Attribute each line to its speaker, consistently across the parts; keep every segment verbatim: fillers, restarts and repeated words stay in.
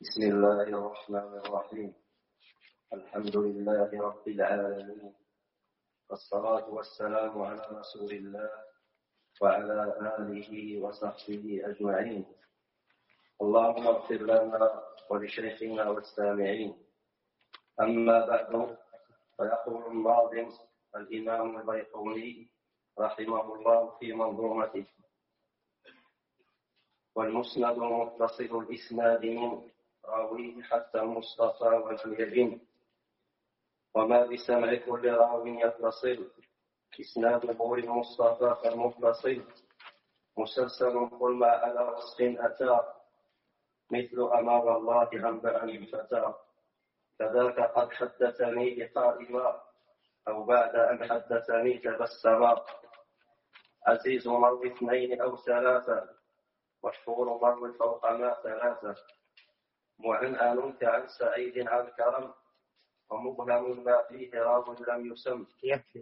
Speaker 1: بسم الله الرحمن الرحيم. الحمد لله رب العالمين، والصلاة والسلام على رسول الله وعلى آله وصحبه أجمعين. اللهم اغفر لنا ولشيخنا والسامعين. أما بعد، فيقول الناظم الإمام البيقوني رحمه الله في منظومته: والمسند متصل الإسناد من راويه حتى المصطفى ولم يبن، وما بسمع كل راو يتصل إسناده للمصطفى فالمتصل مسلسل قل ما على وصف أتى، مثل أمر الله أنبأني الفتى، كذاك قد حدثني قائما أو بعد أن حدثني تبسما، عزيز مر اثنين أو ثلاثة، مشهور مر فوق ما ثلاثة، معنآن كعن سعيد عن كرم، ومبهم ما فيه راو لم يسم.
Speaker 2: يكفي.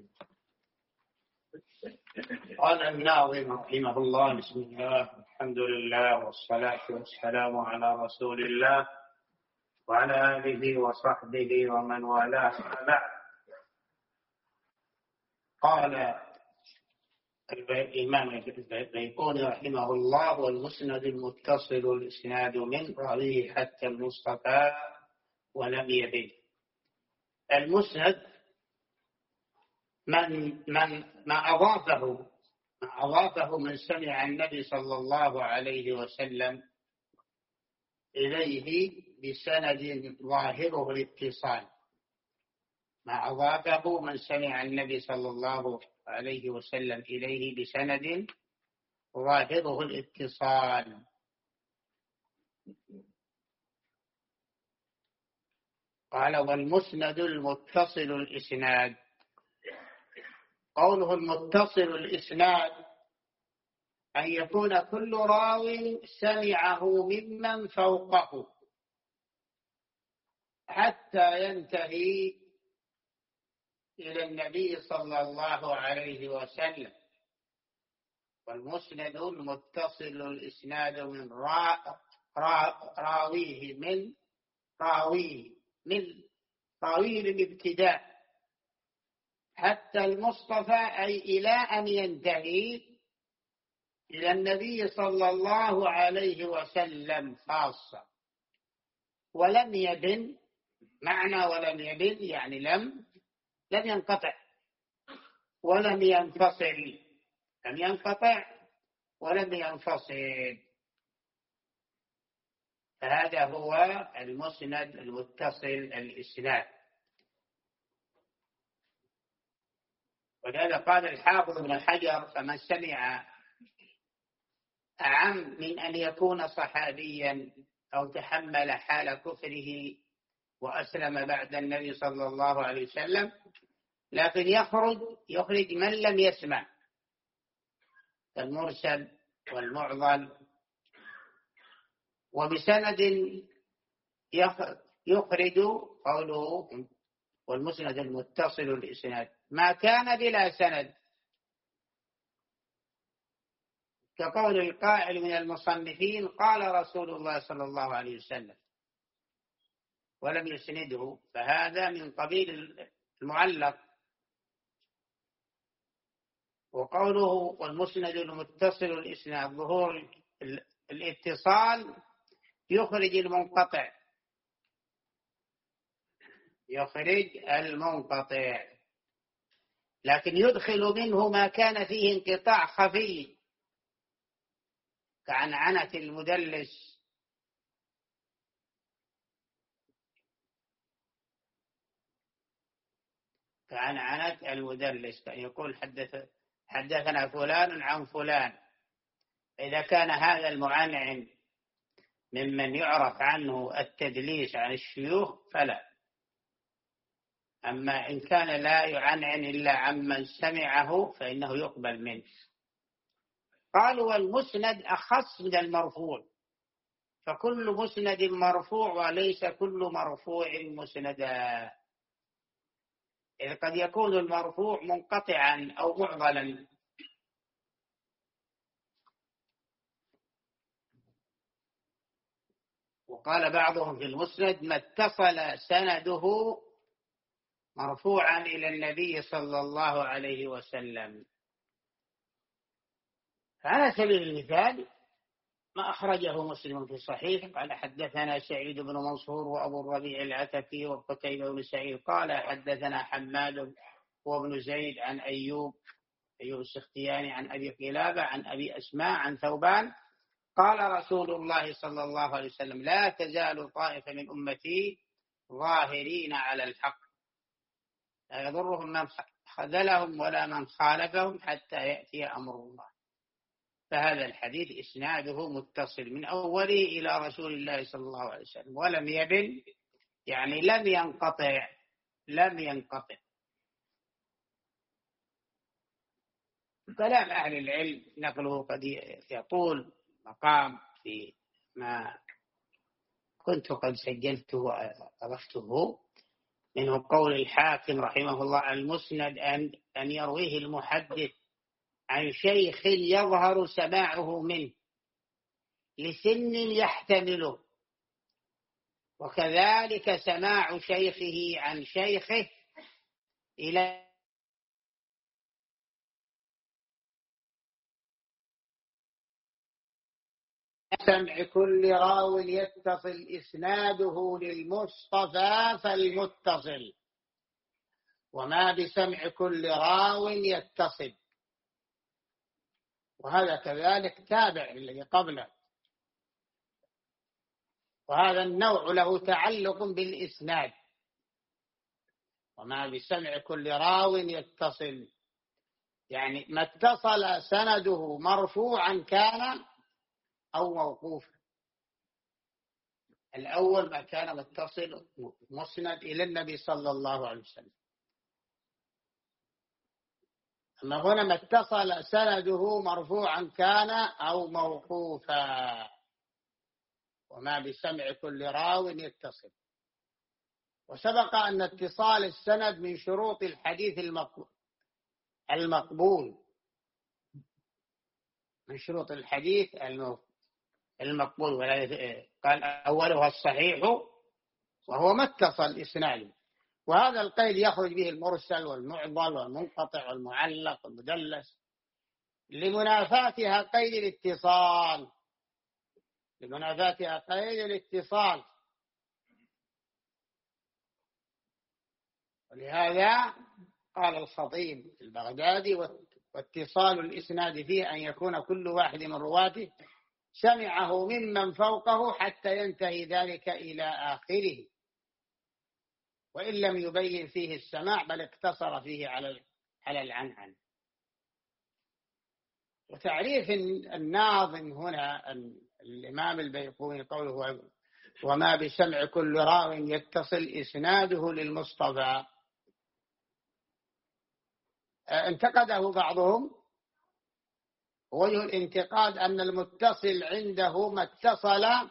Speaker 2: قال الناظم رحمه الله: بسم الله الحمد لله والصلاة والسلام على رسول الله وعلى آله وصحبه ومن والاه. بعد، قال الإمام البيقوني رحمه الله: والمسند المتصل الإسناد من راويه حتى المصطفى ولم يبن. المسند من من ما أضافه ما أضافه من سمع النبي صلى الله عليه وسلم إليه بسند ظاهره الاتصال. ما أضافه من سمع النبي صلى الله عليه وسلم إليه بسند ظاهره الاتصال. قال: والمسند المتصل الإسناد. قوله المتصل الإسناد أن يكون كل راو سمعه ممن فوقه حتى ينتهي إلى النبي صلى الله عليه وسلم. والمسند المتصل الإسناد من را را راويه من راويه من راويه الابتداء حتى المصطفى، أي إلى أن ينتهي إلى النبي صلى الله عليه وسلم خاصة. ولم يبن، معنى ولم يبن يعني لم لم ينقطع ولم ينفصل، لم ينقطع ولم ينفصل. هذا هو المسند المتصل الإسناد. ولهذا قال الحافظ ابن حجر: فمن سمع أعم من أن يكون صحابيا أو تحمل حال كفره وأسلم بعد النبي صلى الله عليه وسلم، لكن يخرج يخرج من لم يسمع، المرسل والمعضل. وبسند يخرج قوله والمسند المتصل الإسناد ما كان بلا سند، كقول القائل من المصنفين: قال رسول الله صلى الله عليه وسلم، ولم يسنده، فهذا من قبيل المعلق. وقوله والمسند المتصل الإسناد ظهور الاتصال يخرج المنقطع يخرج المنقطع لكن يدخل منه ما كان فيه انقطاع خفي كعنعنة المدلس. كعنعنة المدلس كان يقول حدث حدثنا فلان عن فلان. إذا كان هذا المعنعن ممن يعرف عنه التدليس عن الشيوخ فلا. أما إن كان لا يعنعن إلا عمن سمعه فإنه يقبل منه. قالوا: والمسند أخص من المرفوع، فكل مسند مرفوع وليس كل مرفوع مسندا، إذ قد يكون المرفوع منقطعا أو معضلا. وقال بعضهم في المسند ما اتصل سنده مرفوعا إلى النبي صلى الله عليه وسلم. فعلى سبيل المثال ما أخرجه مسلم في صحيح قال حدثنا سعيد بن منصور وأبو الربيع العتكي وقتيبة بن سعيد قال حدثنا حماد وابن زيد عن أيوب أيوب السختياني عن أبي قلابة عن أبي أسماء عن ثوبان قال رسول الله صلى الله عليه وسلم لا تزال طائفة من أمتي ظاهرين على الحق لا يضرهم من خذلهم ولا من خالفهم حتى يأتي أمر الله. فهذا الحديث إسناده متصل من أوله إلى رسول الله صلى الله عليه وسلم ولم يبن يعني لم ينقطع لم ينقطع. كلام أهل العلم نقله قد يطول مقام في ما كنت قد سجلته وأضفته منه قول الحاكم رحمه الله المسند أن أن يرويه المحدث عن شيخ يظهر سماعه منه لسن يحتمله وكذلك سماع شيخه عن شيخه إلى سمع كل راو يتصل إسناده للمصطفى فالمتصل وما بسمع كل راو يتصل. وهذا كذلك تابع للذي قبله. وهذا النوع له تعلق بالإسناد وما بسمع كل راو يتصل يعني ما اتصل سنده مرفوعا كان أو موقوفا. الأول ما كان متصل مسند إلى النبي صلى الله عليه وسلم. أما هنا ما اتصل سنده مرفوعا كان أو موقوفا وما بسمع كل راو يتصل. وسبق أن اتصال السند من شروط الحديث المقبول من شروط الحديث المقبول قال أولها الصحيح وهو ما اتصل إسناده. وهذا القيد يخرج به المرسل والمعضل والمنقطع والمعلق والمدلس لمنافاتها قيد الاتصال لمنافاتها قيد الاتصال. ولهذا قال الخطيب البغدادي واتصال الإسناد فيه أن يكون كل واحد من رواته سمعه ممن فوقه حتى ينتهي ذلك إلى آخره وإن لم يبين فيه السماع بل اقتصر فيه على على العنعن. وتعريف الناظم هنا الإمام البيقوني قوله وما بسمع كل راو يتصل إسناده للمصطفى انتقده بعضهم. وجه الانتقاد أن المتصل عنده ما اتصل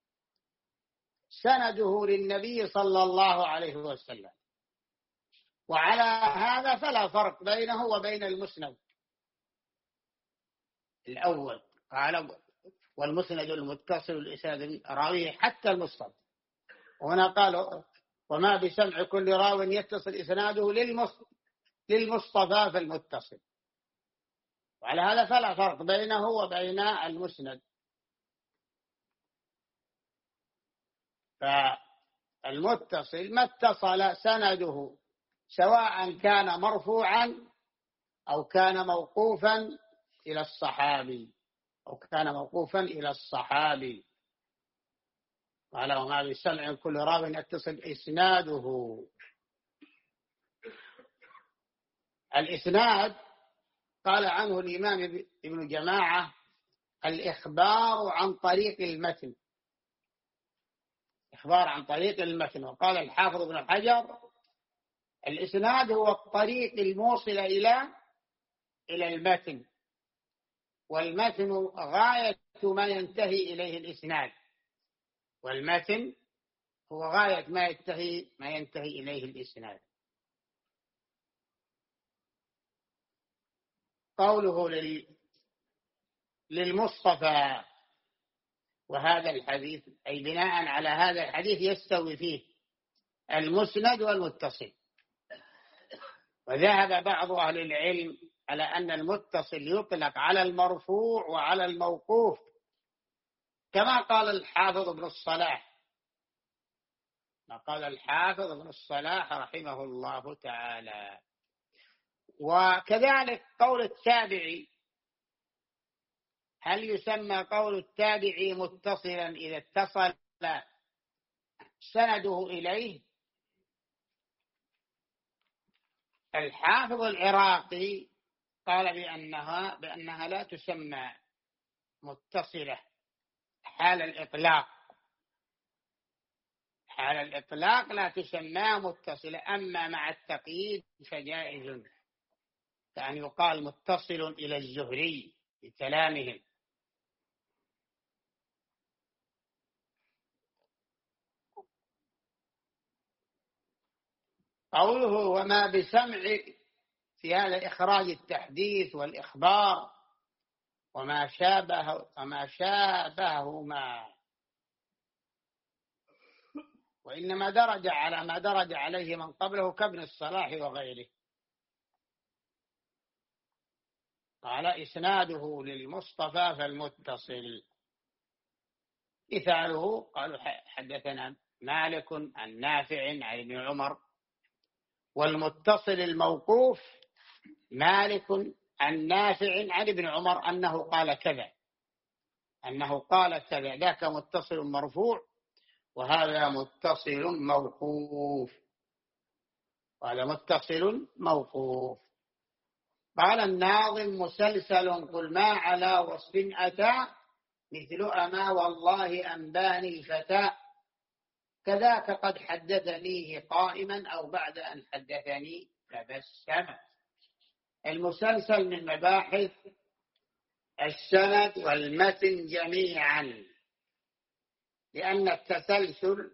Speaker 2: سنده للنبي صلى الله عليه وسلم. وعلى هذا فلا فرق بينه وبين المسند الأول. قال والمسند المتصل الإسناد راويه حتى المصطفى. وهنا قالوا وما بسمع كل راو يتصل إسناده للمصطفى فالمتصل. وعلى هذا فلا فرق بينه وبين المسند. فالمتصل ما اتصل سنده سواء كان مرفوعا أو كان موقوفا إلى الصحابي أو كان موقوفا إلى الصحابي. قال وما بسمع كل راو يتصل إسناده. الإسناد قال عنه الإمام ابن جماعة الإخبار عن طريق المتن إخبار عن طريق المتن. وقال الحافظ ابن حجر الإسناد هو الطريق الموصل إلى إلى المتن والمتن غاية ما ينتهي إليه الإسناد والمتن هو غاية ما ينتهي ما ينتهي إليه الإسناد. قوله للمصطفى وهذا الحديث أي بناء على هذا الحديث يستوي فيه المسند والمتصل. وذهب بعض أهل العلم على أن المتصل يطلق على المرفوع وعلى الموقوف، كما قال الحافظ ابن الصلاح ما قال الحافظ ابن الصلاح رحمه الله تعالى. وكذلك قول التابعي، هل يسمى قول التابعي متصلا إذا اتصل سنده إليه؟ الحافظ العراقي قال بأنها, بأنها لا تسمى متصلة حال الإطلاق، حال الإطلاق لا تسمى متصلة، أما مع التقييد فجائز، كأن يقال متصل إلى الزهري بكلامهم. قوله وما بسمع في هذا إخراج التحديث والإخبار وما شابه وما شابههما، وإنما درج على ما درج عليه من قبله كابن الصلاح وغيره. قال إسناده للمصطفى فالمتصل مثاله قالوا حدثنا مالك عن نافع عن ابن عمر، والمتصل الموقوف مالك عن نافع عن ابن عمر أنه قال كذا أنه قال كذا، ذاك متصل مرفوع وهذا متصل موقوف، وهذا متصل موقوف. قال الناظم مسلسل قل ما على وصف أتى مثل أما والله أنباني الفتى، كذاك قد حدثنيه قائما أو بعد أن حدثني تبسم. المسلسل من مباحث السند والمتن جميعا، لأن التسلسل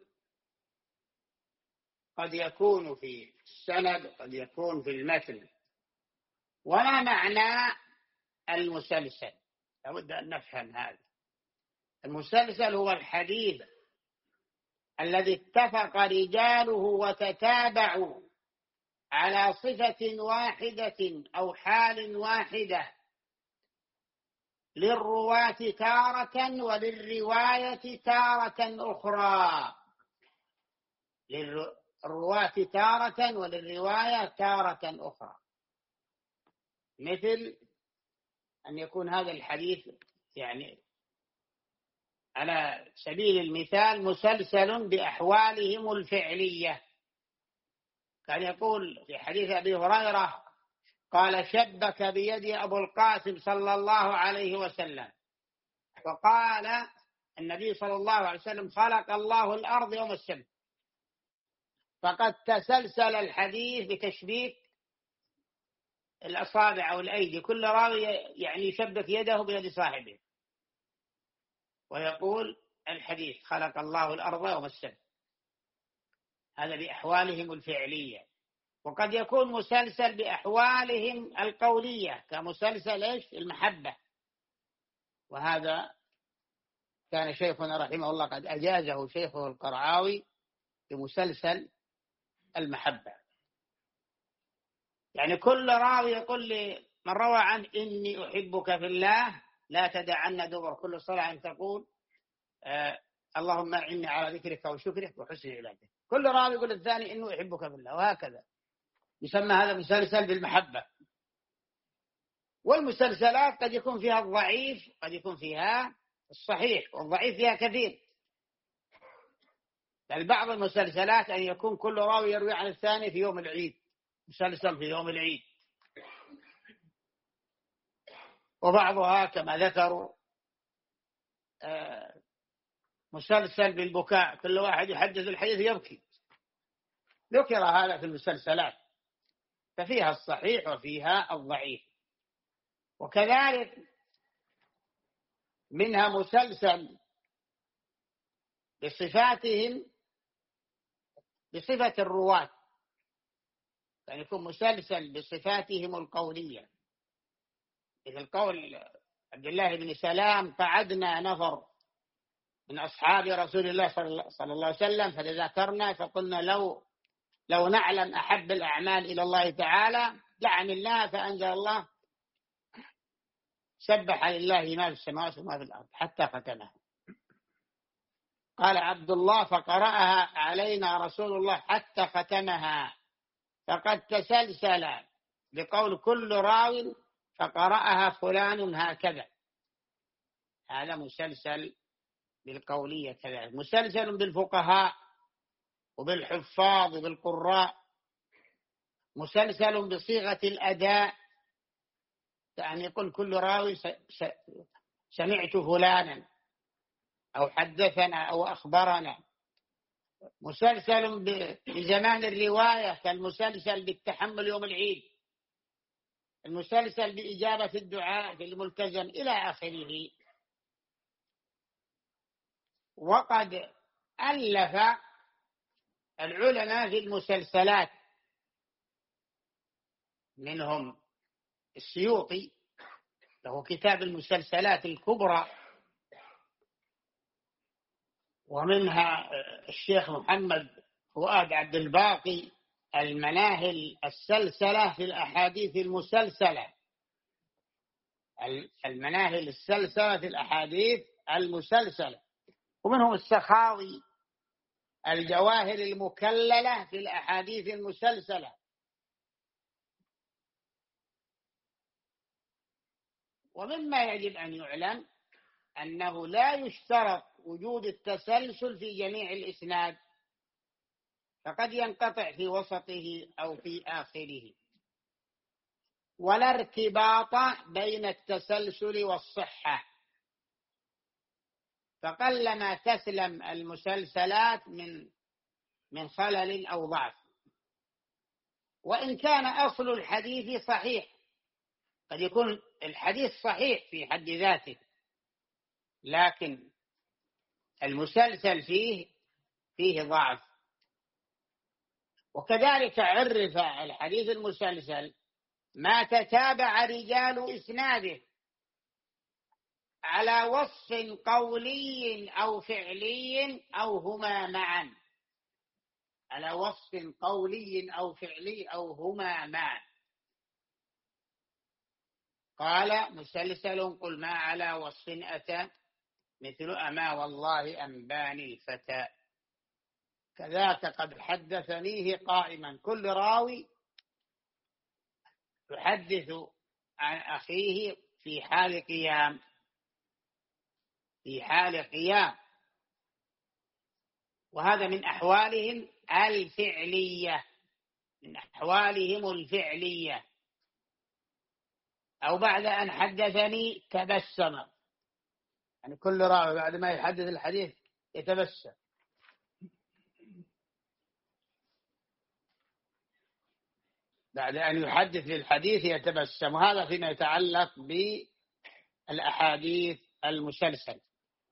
Speaker 2: قد يكون في السند قد يكون في المتن. وما معنى المسلسل؟ لابد أن نفهم هذا. المسلسل هو الحديث الذي اتفق رجاله وتتابعوا على صفة واحدة أو حال واحدة للرواة تارة وللرواية تارة أخرى، للرواة تارة وللرواية تارة أخرى. مثل أن يكون هذا الحديث يعني على سبيل المثال مسلسل بأحوالهم الفعلية، كان يقول في حديث أبي هريرة قال شبك بيدي أبو القاسم صلى الله عليه وسلم، فقال النبي صلى الله عليه وسلم خلق الله الأرض يوم السبت، فقد تسلسل الحديث بتشبيك الأصابع أو الأيدي، كل راوي يعني يشبك يده بيد صاحبه ويقول الحديث خلق الله الأرض يوم السبت، هذا بأحوالهم الفعلية. وقد يكون مسلسل بأحوالهم القولية كمسلسل إيش المحبة، وهذا كان شيخنا رحمه الله قد أجازه شيخه القرعاوي بمسلسل المحبة. يعني كل راوي يقول لي من روى عن إني أحبك في الله لا تدعن دبر كل صلاة أن تقول آه اللهم أعني على ذكرك وشكرك وحسن عبادتك، كل راوي يقول الثاني إنه أحبك في الله، وهكذا يسمى هذا مسلسل بالمحبة. والمسلسلات قد يكون فيها الضعيف قد يكون فيها الصحيح، والضعيف فيها كثير. بل بعض المسلسلات أن يكون كل راوي يروي عن الثاني في يوم العيد، مسلسل في يوم العيد. وبعضها كما ذكروا مسلسل بالبكاء، كل واحد يحدث الحديث يبكي، ذكر هذا في المسلسلات، ففيها الصحيح وفيها الضعيف. وكذلك منها مسلسل بصفاتهم بصفة الرواة، يعني يكون مسلسل بصفاتهم القولية، مثل قول عبد الله بن سلام قعدنا نفر من أصحاب رسول الله صلى الله عليه وسلم، فذكرنا فقلنا لو لو نعلم أحب الأعمال إلى الله تعالى لعملناها، فأنزل الله سبح لله ما في السماوات وما في الأرض حتى ختمها. قال عبد الله فقرأها علينا رسول الله حتى ختمها، فقد تسلسل بقول كل راو فقرأها فلان هكذا. هذا مسلسل بالقولية كذلك، مسلسل بالفقهاء وبالحفاظ وبالقراء، مسلسل بصيغة الأداء، يعني يقول كل راوي سمعت فلانا أو حدثنا أو أخبرنا. مسلسل بزمان الرواية كالمسلسل بالتحمل يوم العيد، المسلسل بإجابة الدعاء في الملتزم إلى آخره. وقد ألف العلماء في المسلسلات، منهم السيوطي له كتاب المسلسلات الكبرى، ومنها الشيخ محمد فؤاد عبد الباقي المناهل السلسلة في الأحاديث المسلسلة، المناهل السلسلة في الأحاديث المسلسلة. ومنهم السخاوي الجواهر المكللة في الأحاديث المسلسلة. ومما يجب أن يعلم أنه لا يشترط وجود التسلسل في جميع الإسناد، فقد ينقطع في وسطه أو في آخره، ولا ارتباط بين التسلسل والصحة، فقلما تسلم المسلسلات من من خلل أو ضعف. وإن كان أصل الحديث صحيح، قد يكون الحديث صحيح في حد ذاته، لكن المسلسل فيه فيه ضعف. وكذلك عرف الحديث المسلسل ما تتابع رجال إسناده على وصف قولي أو فعلي أو هما معا، على وصف قولي أو فعلي أو هما معا. قال مسلسل قل ما على وصف أتى مثل أما والله أنباني الفتى، كذاك قد حدثنيه قائما. كل راوي يحدث عن أخيه في حال قيام، في حال قيام، وهذا من أحوالهم الفعلية، من أحوالهم الفعلية. أو بعد أن حدثني تبسم، يعني كل راوي بعد ما يحدث الحديث يتبسم. بعد أن يحدث الحديث يتبسم، وهذا فيما يتعلق بالأحاديث المسلسل.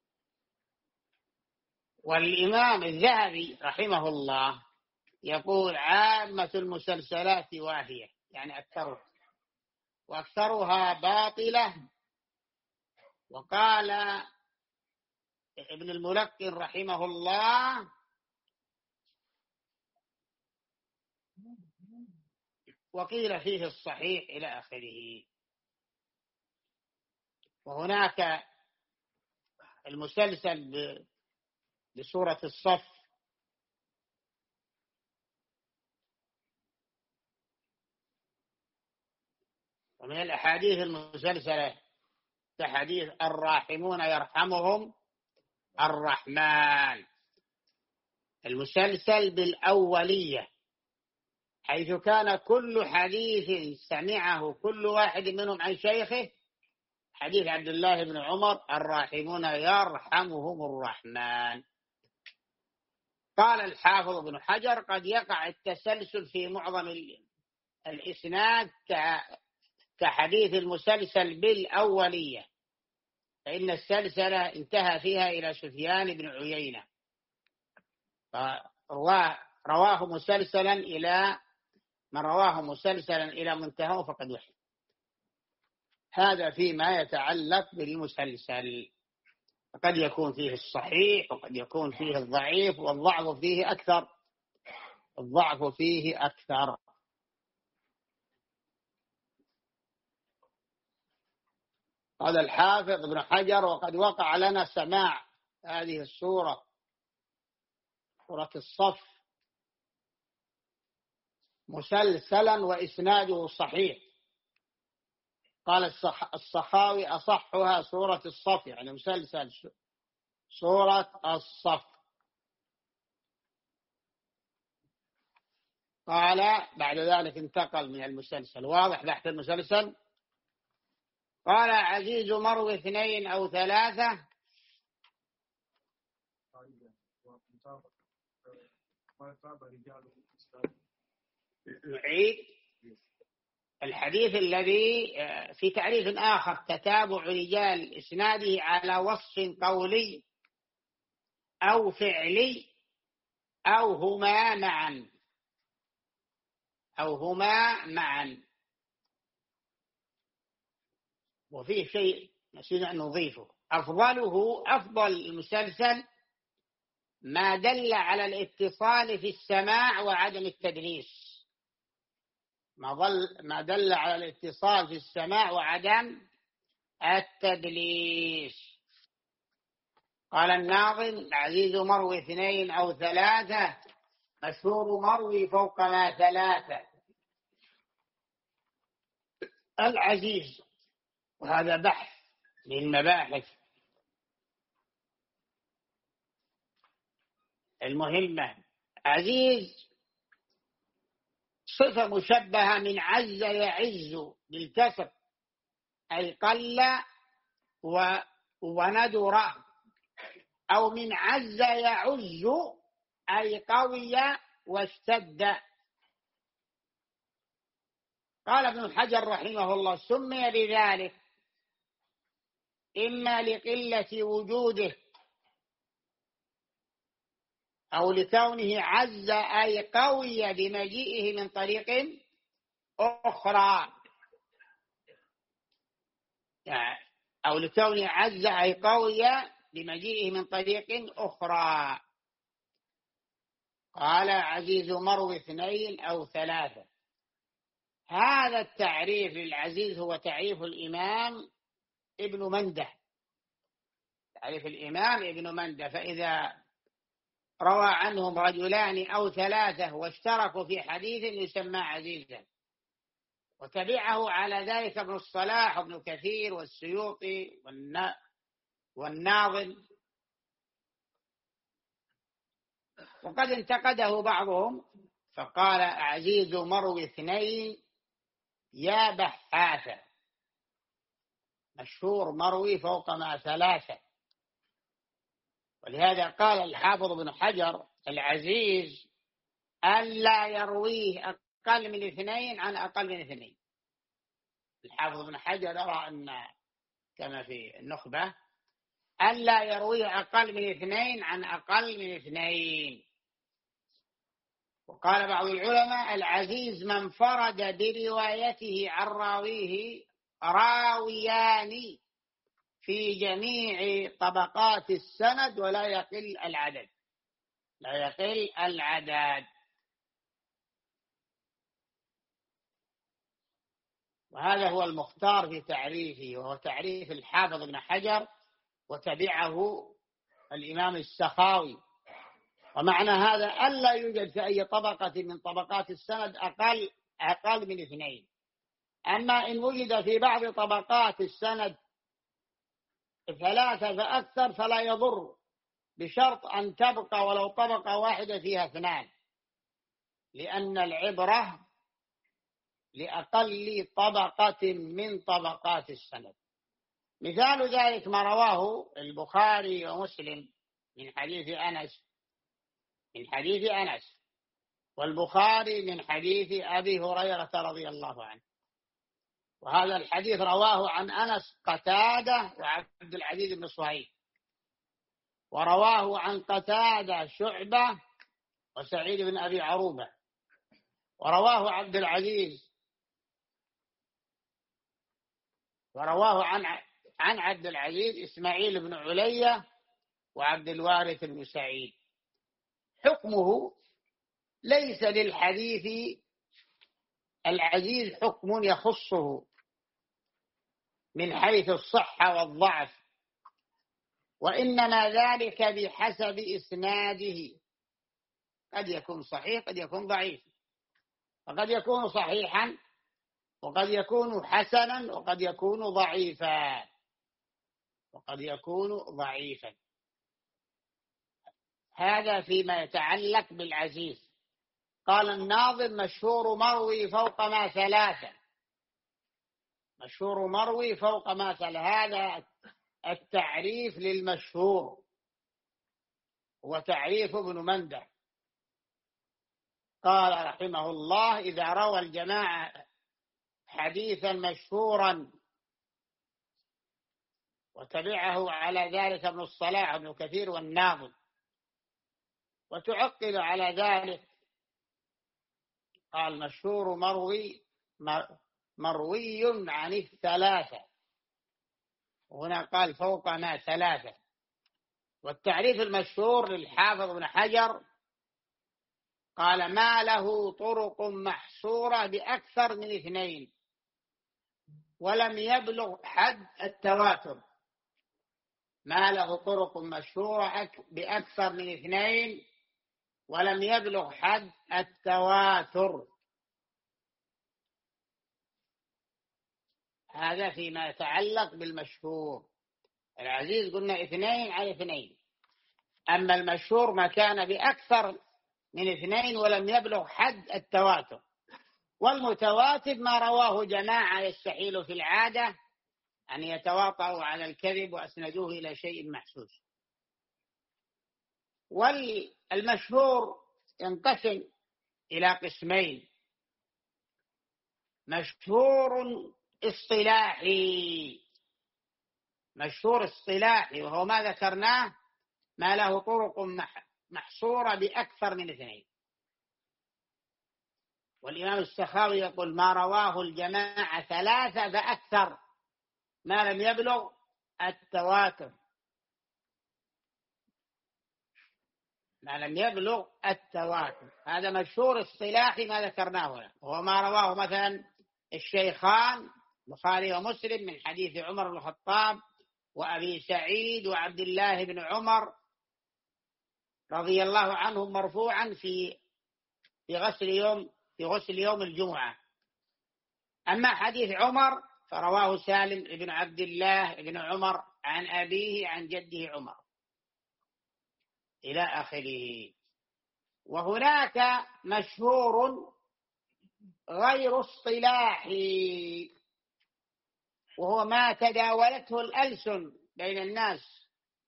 Speaker 2: والإمام الذهبي رحمه الله يقول عامة المسلسلات واهية، يعني أكثرها، وأكثرها باطلة. وقال ابن الملقن رحمه الله وقيل فيه الصحيح إلى آخره. وهناك المسلسل بسورة الصف، ومن الأحاديث المسلسلة كحديث الراحمون يرحمهم الرحمن، المسلسل بالأولية، حيث كان كل حديث سمعه كل واحد منهم عن شيخه. حديث عبد الله بن عمر الراحمون يرحمهم الرحمن. قال الحافظ ابن حجر قد يقع التسلسل في معظم الإسناد كحديث المسلسل بالأولية، فإن السلسلة انتهى فيها إلى سفيان بن عيينة، رواه مسلسلا إلى من رواه مسلسلا إلى منتهى فقد وحي. هذا فيما يتعلق بالمسلسل. قد يكون فيه الصحيح وقد يكون فيه الضعيف، والضعف فيه أكثر الضعف فيه أكثر. قال الحافظ ابن حجر: وقد وقع لنا سماع هذه السورة، سورة الصف، مسلسلا وإسناده صحيح. قال السخاوي: أصحها سورة الصف، يعني مسلسل سورة الصف. قال بعد ذلك انتقل من المسلسل، واضح بحث المسلسل. قال: عزيز مروي اثنين أو ثلاثة. نعيد الحديث الذي في تعريف آخر: تتابع رجال إسناده على وصف قولي أو فعلي أو هما معا أو هما معا. وفيه شيء نسينا أن نضيفه: أفضله أفضل المسلسل ما دل على الاتصال في السماع وعدم التدليس. ما, ضل ما دل على الاتصال في السماع وعدم التدليس. قال الناظم: عزيز مروي اثنين أو ثلاثة، مشهور مروي فوق ما ثلاثة. العزيز، وهذا بحث من مباحث المهمة. عزيز صفة مشبهة من عز يعز بالكسر، أي قل وندر، أو من عز يعز أي قوي واشتد. قال ابن حجر رحمه الله: سمي بذلك إما لقلة وجوده أو لكونه عز أي قوي بمجيئه من طريق أخرى، يعني أو لكونه عز أي قوي بمجيئه من طريق أخرى. قال: عزيز مروي اثنين أو ثلاثة. هذا التعريف للعزيز هو تعريف الإمام ابن منده، تعريف الإمام ابن منده. فإذا روى عنهم رجلان أو ثلاثة واشتركوا في حديث يسمى عزيزا. وتبعه على ذلك ابن الصلاح وابن كثير والسيوطي والناظم. وقد انتقده بعضهم فقال: عزيز مروي اثنين يا بحاثة، مشهور مروي فوق ما ثلاثة. ولهذا قال الحافظ ابن حجر: العزيز ألا يرويه أقل من اثنين عن أقل من اثنين. الحافظ ابن حجر يرى أن كما في النخبة ألا يرويه أقل من اثنين عن أقل من اثنين. وقال بعض العلماء: العزيز من انفرد بروايته عن راويه راويان في جميع طبقات السند ولا يقل العدد لا يقل العدد. وهذا هو المختار في تعريفه، وهو تعريف الحافظ ابن حجر وتبعه الإمام السخاوي. ومعنى هذا ألا يوجد في أي طبقة من طبقات السند أقل أقل من اثنين. أما إن وجد في بعض طبقات السند ثلاثة فأكثر فلا يضر، بشرط أن تبقى ولو طبقة واحدة فيها اثنان، لأن العبرة لأقل طبقة من طبقات السند. مثال ذلك ما رواه البخاري ومسلم من حديث أنس من حديث أنس والبخاري من حديث أبي هريرة رضي الله عنه. وهذا الحديث رواه عن أنس قتادة وعبد العزيز بن صهيب، ورواه عن قتادة شعبة وسعيد بن أبي عروبة، ورواه عبد العزيز ورواه عن عن عبد العزيز إسماعيل بن علية وعبد الوارث بن سعيد. حكمه ليس للحديث العزيز حكم يخصه من حيث الصحة والضعف، وإنما ذلك بحسب إسناده، قد يكون صحيح قد يكون ضعيف، وقد يكون صحيحا وقد يكون حسنا وقد يكون ضعيفا وقد يكون ضعيفا. هذا فيما يتعلق بالعزيز. قال الناظم: مشهور مروي فوق ما ثلاثة. مشهور مروي فوق ما ثلاثة، هذا التعريف للمشهور، هو تعريف ابن منده. قال رحمه الله: إذا روى الجماعة حديثا مشهورا وتبعه على ذلك ابن الصلاح وابن كثير والناظم، وتعقل على ذلك قال: مشهور مروي مروي عن الثلاثة، وهنا قال فوق ما ثلاثة. والتعريف المشهور للحافظ ابن حجر قال: ما له طرق محصورة بأكثر من اثنين ولم يبلغ حد التواتر. ما له طرق مشهورة بأكثر من اثنين ولم يبلغ حد التواتر. هذا فيما يتعلق بالمشهور. العزيز قلنا اثنين على اثنين، أما المشهور ما كان بأكثر من اثنين ولم يبلغ حد التواتر. والمتواتر ما رواه جماعة يستحيل في العادة أن يتواطؤوا على الكذب وأسندوه إلى شيء محسوس. والمشهور ينقسم إلى قسمين: مشهور اصطلاحي، مشهور اصطلاحي وهو ما ذكرناه، ما له طرق محصورة بأكثر من اثنين. والإمام السخاوي يقول: ما رواه الجماعة ثلاثة فأكثر ما لم يبلغ التواتر، ما لم يبلغ التواتر. هذا مشهور اصطلاحي ما ذكرناه هنا، وهو ما رواه مثلا الشيخان البخاري ومسلم من حديث عمر بن الخطاب وأبي سعيد وعبد الله بن عمر رضي الله عنهم مرفوعا في في غسل يوم في غسل يوم الجمعة. أما حديث عمر فرواه سالم بن عبد الله بن عمر عن أبيه عن جده عمر إلى آخره. وهناك مشهور غير اصطلاحي، وهو ما تداولته الألسن بين الناس،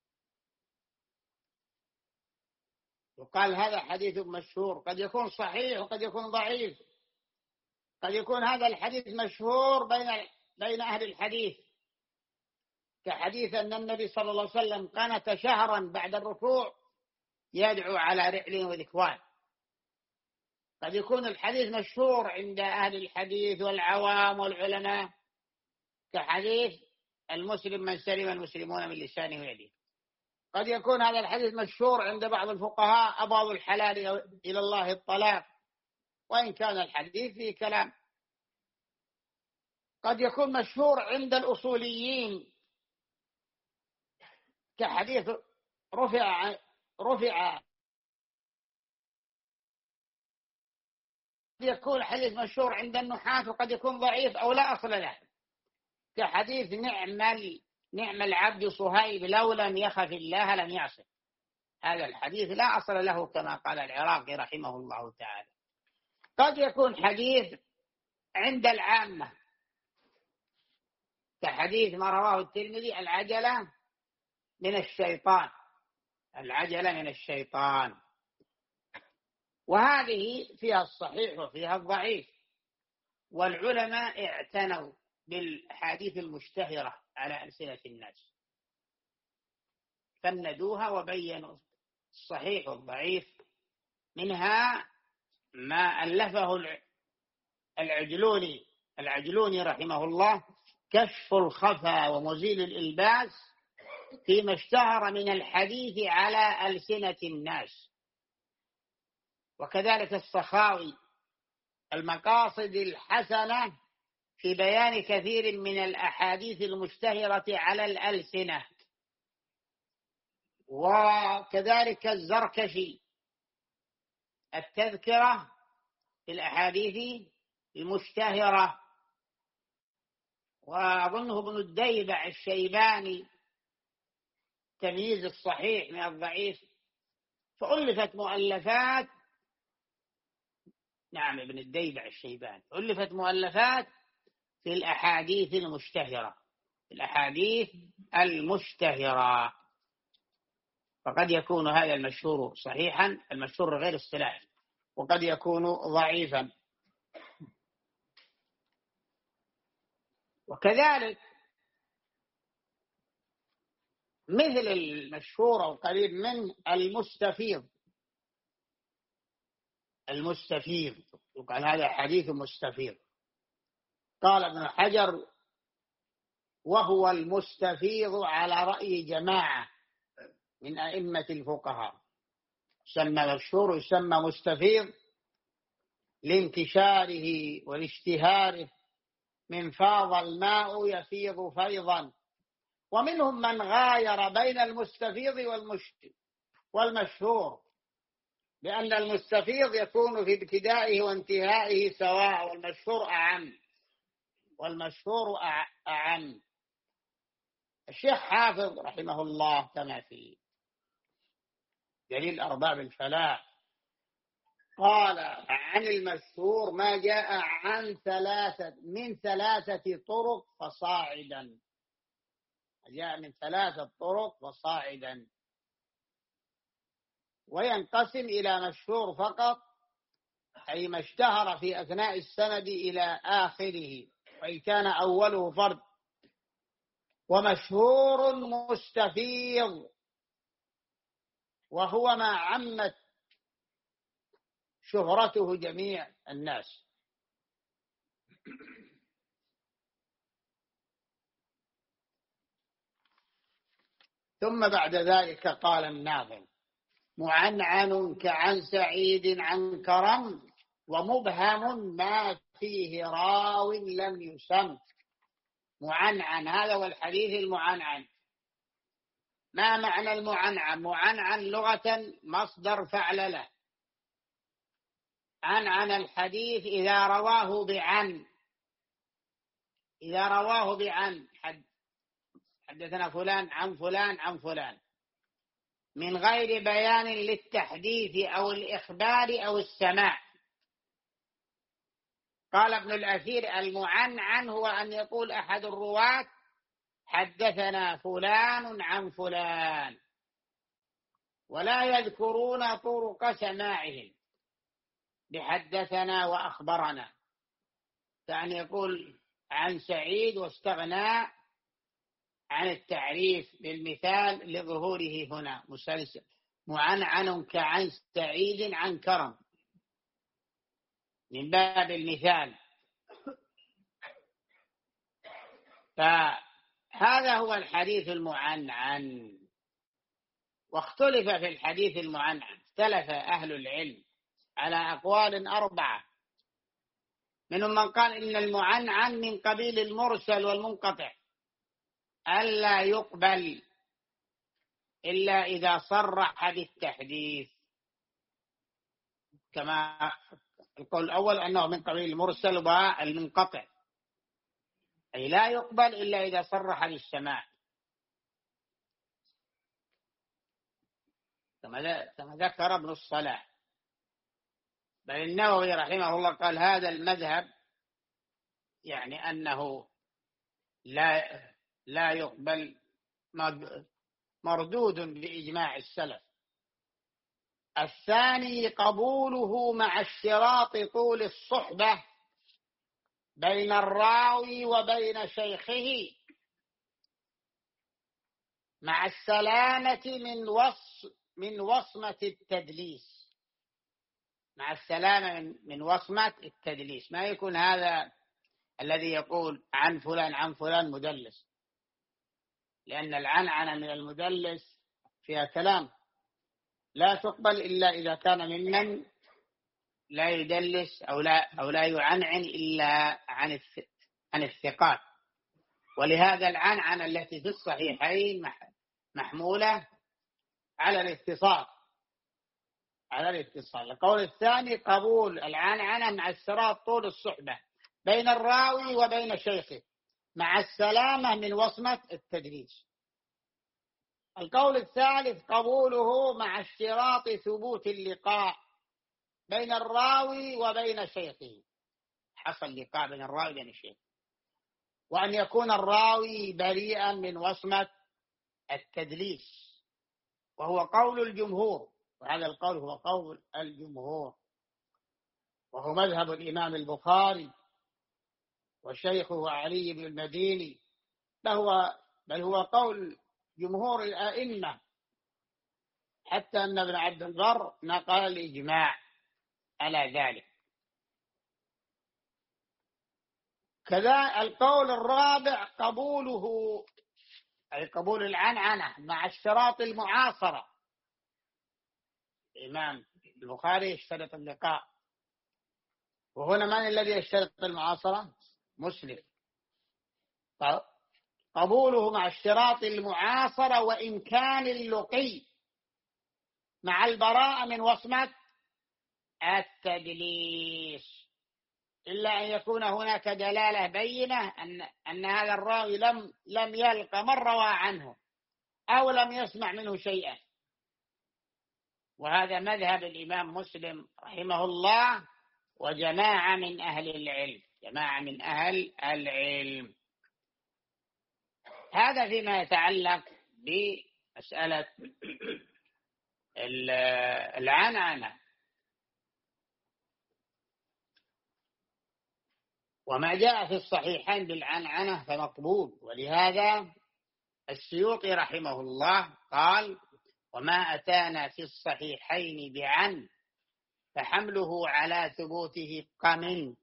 Speaker 2: وقال هذا حديث مشهور. قد يكون صحيح وقد يكون ضعيف. قد يكون هذا الحديث مشهور بين بين أهل الحديث، كحديث أن النبي صلى الله عليه وسلم قنت شهرا بعد الركوع يدعو على رعل وذكوان. قد يكون الحديث مشهور عند أهل الحديث والعوام والعلماء، كحديث المسلم من سلم المسلمون من لسانه ويده. قد يكون هذا الحديث مشهور عند بعض الفقهاء: أبغض الحلال إلى الله الطلاق، وإن كان الحديث فيه كلام. قد يكون مشهور عند الأصوليين، كحديث رفع رفع قد يكون حديث مشهور عند النحاة، وقد يكون ضعيف أو لا أصل له، كحديث نعم نعم العبد صهيب لو لم يخف الله لم يعصي. هذا الحديث لا أصل له كما قال العراقي رحمه الله تعالى. قد يكون حديث عند العامة، كحديث ما رواه الترمذي: العجلة من الشيطان، العجلة من الشيطان. وهذه فيها الصحيح وفيها الضعيف. والعلماء اعتنوا بالحديث المشتهرة على ألسنة الناس، فندوها وبينوا الصحيح والضعيف. منها ما ألفه العجلوني العجلوني رحمه الله كشف الخفا ومزيل الإلباس فيما اشتهر من الحديث على ألسنة الناس. وكذلك السخاوي المقاصد الحسنة في بيان كثير من الأحاديث المشتهرة على الألسنة. وكذلك الزركشي التذكرة في الأحاديث المشتهرة. وأظنه ابن الديبع الشيباني تمييز الصحيح من الضعيف. فألفت مؤلفات، نعم ابن الديبع الشيباني، ألفت مؤلفات في الأحاديث المشتهرة، الأحاديث المشتهرة. فقد يكون هذا المشهور صحيحا، المشهور غير اصطلاحي، وقد يكون ضعيفا. وكذلك مثل المشهور أو قريب من المستفيض، المستفيض يقال هذا حديث مستفيض. قال ابن حجر: وهو المستفيض على رأي جماعة من أئمة الفقهاء. يسمى مشهور، يسمى مستفيض لانتشاره واشتهاره، من فاض الماء يفيض فيضا. ومنهم من غاير بين المستفيض والمشهور، لأن المستفيض يكون في ابتدائه وانتهائه سواء، والمشهور أعم، والمشهور أعم. الشيخ حافظ رحمه الله كما في دليل أرباب الفلاح قال عن المشهور ما جاء عن ثلاثة من ثلاثة طرق فصاعدا، جاء من ثلاثة طرق فصاعدا. وينقسم إلى مشهور فقط، أي ما اشتهر في أثناء السند إلى آخره وإن كان أوله فرد. ومشهور مستفيض وهو ما عمت شهرته جميع الناس. ثم بعد ذلك قال الناظم: معنعن كعن سعيد عن كرم، ومبهم ما فيه راو لم يسم. معنعن، هذا هو الحديث المعنعن. ما معنى المعنعن؟ معنعن لغة مصدر فعلله. عنعن الحديث إذا رواه بعن، إذا رواه بعن، حد حدثنا فلان عن فلان عن فلان، من غير بيان للتحديث أو الإخبار أو السماع. قال ابن الأثير: المعنعن هو أن يقول أحد الرواة حدثنا فلان عن فلان، ولا يذكرون طرق سماعهم بحدثنا وأخبرنا، كأن يقول عن سعيد واستغنى عن التعريف بالمثال لظهوره هنا مسلسل. معنعن كعن سعيد عن كرم، من باب المثال. فهذا هو الحديث المعنعن. واختلف في الحديث المعنعن، اختلف أهل العلم على أقوال أربعة. منهم من قال إن المعنعن من قبيل المرسل والمنقطع، ألا يقبل إلا إذا صرح بالتحديث، كما القول الأول أنه من قبيل المرسل والمنقطع، أي لا يقبل إلا إذا صرح بالسماع، كما ذكر ابن الصلاح. بل النووي رحمه الله قال هذا المذهب يعني أنه لا لا يقبل، مردود بإجماع السلف. الثاني قبوله مع اشتراط طول الصحبة بين الراوي وبين شيخه، مع السلامة من وص من وصمة التدليس، مع السلامة من, من وصمة التدليس. ما يكون هذا الذي يقول عن فلان عن فلان مدلس، لأن العنعنة من المدلس فيها كلام لا تقبل إلا إذا كان ممن لا يدلس أو لا أو لا يعنعن إلا عن عن الثقات. ولهذا العنعنة التي في الصحيحين محمولة على الاتصال على الاتصال. القول الثاني قبول العنعنة مع اشتراط طول الصحبة بين الراوي وبين شيخه مع السلامة من وصمة التدليس. القول الثالث قبوله مع اشتراط ثبوت اللقاء بين الراوي وبين شيخه، حصل لقاء بين الراوي وبين الشيخ، وأن يكون الراوي بريئا من وصمة التدليس، وهو قول الجمهور، وهذا القول هو قول الجمهور، وهو مذهب الإمام البخاري وشيخه علي بن المديني، بل هو, بل هو قول جمهور الأئمة، حتى أن ابن عبد البر نقل الإجماع على ذلك. كذا القول الرابع قبوله، أي قبول العنعنة مع اشتراط المعاصرة. الإمام البخاري اشترط اللقاء، وهنا من الذي يشترط المعاصرة؟ مسلم. قبوله مع اشتراط المعاصرة وإمكان اللقي مع البراءة من وصمة التدليس، إلا أن يكون هناك دلالة بينة أن أن هذا الراوي لم لم يلقى من روى عنه أو لم يسمع منه شيئا. وهذا مذهب الإمام مسلم رحمه الله وجماعة من أهل العلم، جماعة من أهل العلم. هذا فيما يتعلق بمسألة العنعنة. وما جاء في الصحيحين بالعنعنة فمقبول، ولهذا السيوطي رحمه الله قال: وما أتانا في الصحيحين بعن فحمله على ثبوته قمن.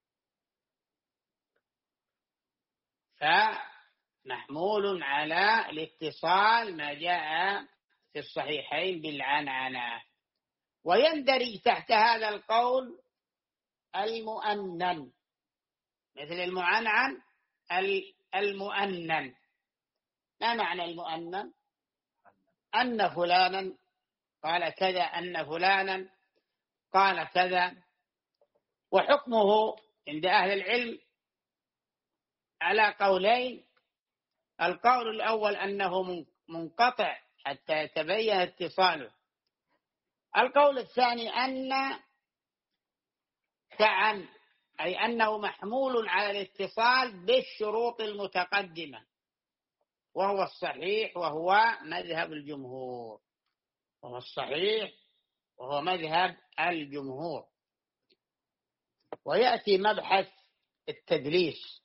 Speaker 2: فمحمول على الاتصال ما جاء في الصحيحين بالعنعنة. ويندرج تحت هذا القول المؤنن، مثل المعنعن المؤنن. ما معنى المؤنن؟ أن فلانا قال كذا، أن فلانا قال كذا. وحكمه عند أهل العلم على قولين: القول الأول أنه منقطع حتى يتبين اتصاله. القول الثاني أن كعن، أي أنه محمول على الاتصال بالشروط المتقدمة، وهو الصحيح وهو مذهب الجمهور، وهو الصحيح وهو مذهب الجمهور. ويأتي مبحث التدليس.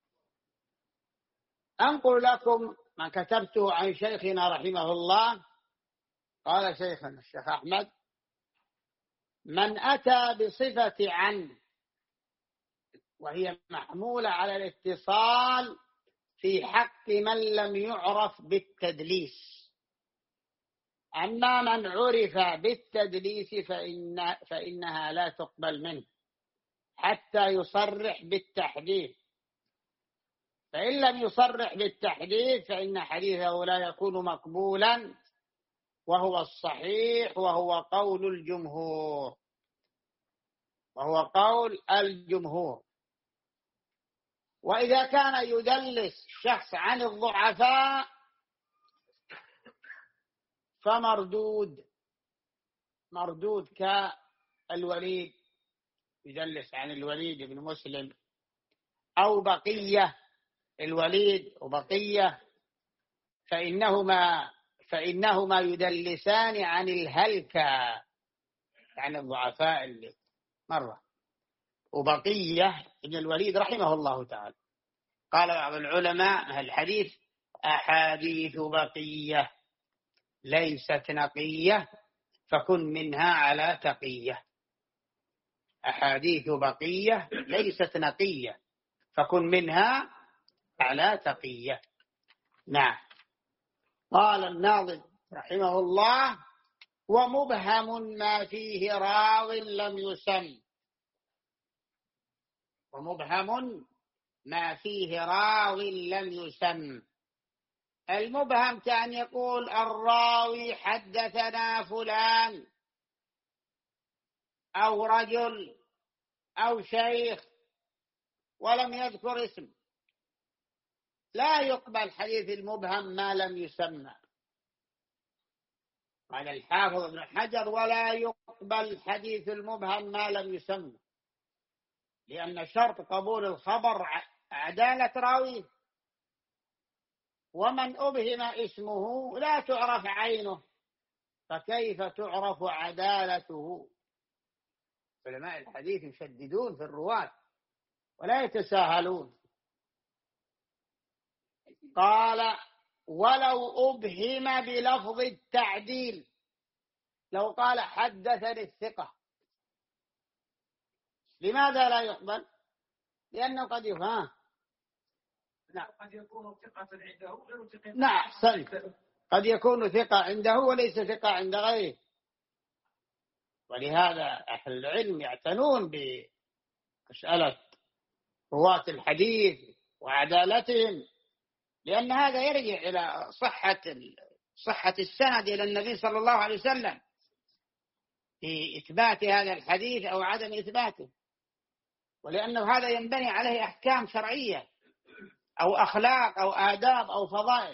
Speaker 2: أنقل لكم ما كتبته عن شيخنا رحمه الله. قال شيخنا الشيخ أحمد: من أتى بصفة عن وهي محمولة على الاتصال في حق من لم يعرف بالتدليس، أما من عرف بالتدليس فإن فإنها لا تقبل منه حتى يصرح بالتحديث، فإن لم يصرح بالتحديث فإن حديثه لا يكون مقبولا، وهو الصحيح وهو قول الجمهور وهو قول الجمهور. وإذا كان يدلس شخص عن الضعفاء فمردود، مردود كالوليد، يدلس عن الوليد بن مسلم، أو بقية الوليد وبقية، فإنهما فإنهما يدلسان عن الهلكة، عن الضعفاء اللي مرة. وبقية ابن الوليد رحمه الله تعالى قال بعض العلماء: الحديث أحاديث بقية ليست نقية فكن منها على تقية. أحاديث بقية ليست نقية فكن منها على تقية. نعم. قال الناظم رحمه الله: ومبهم ما فيه راو لم يسم. ومبهم ما فيه راو لم يسم. المبهم كأن يقول الراوي حدثنا فلان أو رجل أو شيخ ولم يذكر اسم. لا يقبل حديث المبهم ما لم يسمى. قال الحافظ ابن حجر: ولا يقبل حديث المبهم ما لم يسمى، لأن شرط قبول الخبر عدالة راويه، ومن أبهم اسمه لا تعرف عينه، فكيف تعرف عدالته؟ علماء الحديث يشددون في الرواة ولا يتساهلون. قال: ولو أبهم بلفظ التعديل، لو قال حدثني الثقة، لماذا لا يقبل؟ لأنه قد يفهم. نعم. قد يكون ثقة عنده غير ثقة. نعم أحسنت. قد يكون ثقة عنده وليس ثقة عند غيره. ولهذا أهل العلم يعتنون بمسألة رواة الحديث وعدالتهم، لأن هذا يرجع إلى صحة صحة السند إلى النبي صلى الله عليه وسلم في إثبات هذا الحديث أو عدم إثباته، ولأنه هذا ينبني عليه أحكام شرعية أو أخلاق أو آداب أو فضائل.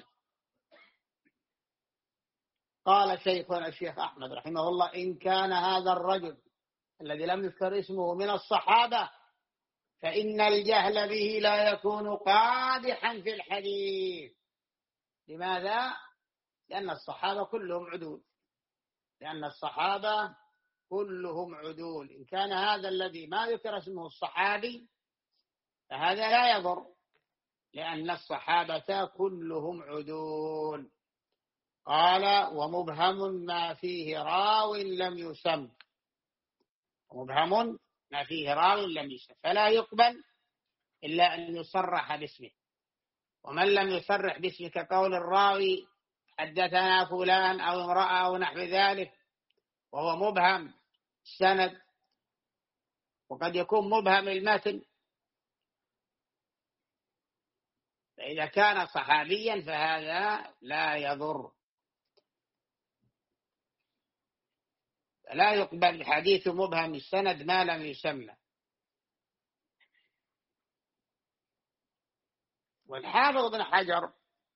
Speaker 2: قال شيخنا الشيخ أحمد رحمه الله: إن كان هذا الرجل الذي لم يذكر اسمه من الصحابة فإن الجهل به لا يكون قادحا في الحديث. لماذا؟ لأن الصحابة كلهم عدول. لأن الصحابة كلهم عدول. إن كان هذا الذي ما ذكر اسمه الصحابي فهذا لا يضر، لأن الصحابة كلهم عدول. قال: ومبهم ما فيه راو لم يسم. مبهم ما فيه راو لم يسم، فلا يقبل إلا أن يصرح باسمه. ومن لم يصرح باسمه كقول الراوي حدثنا فلان أو امرأة أو نحو ذلك، وهو مبهم السند، وقد يكون مبهم المتن. فإذا كان صحابيا فهذا لا يضر. لا يقبل حديث مبهم السند ما لم يسمى. والحافظ بن حجر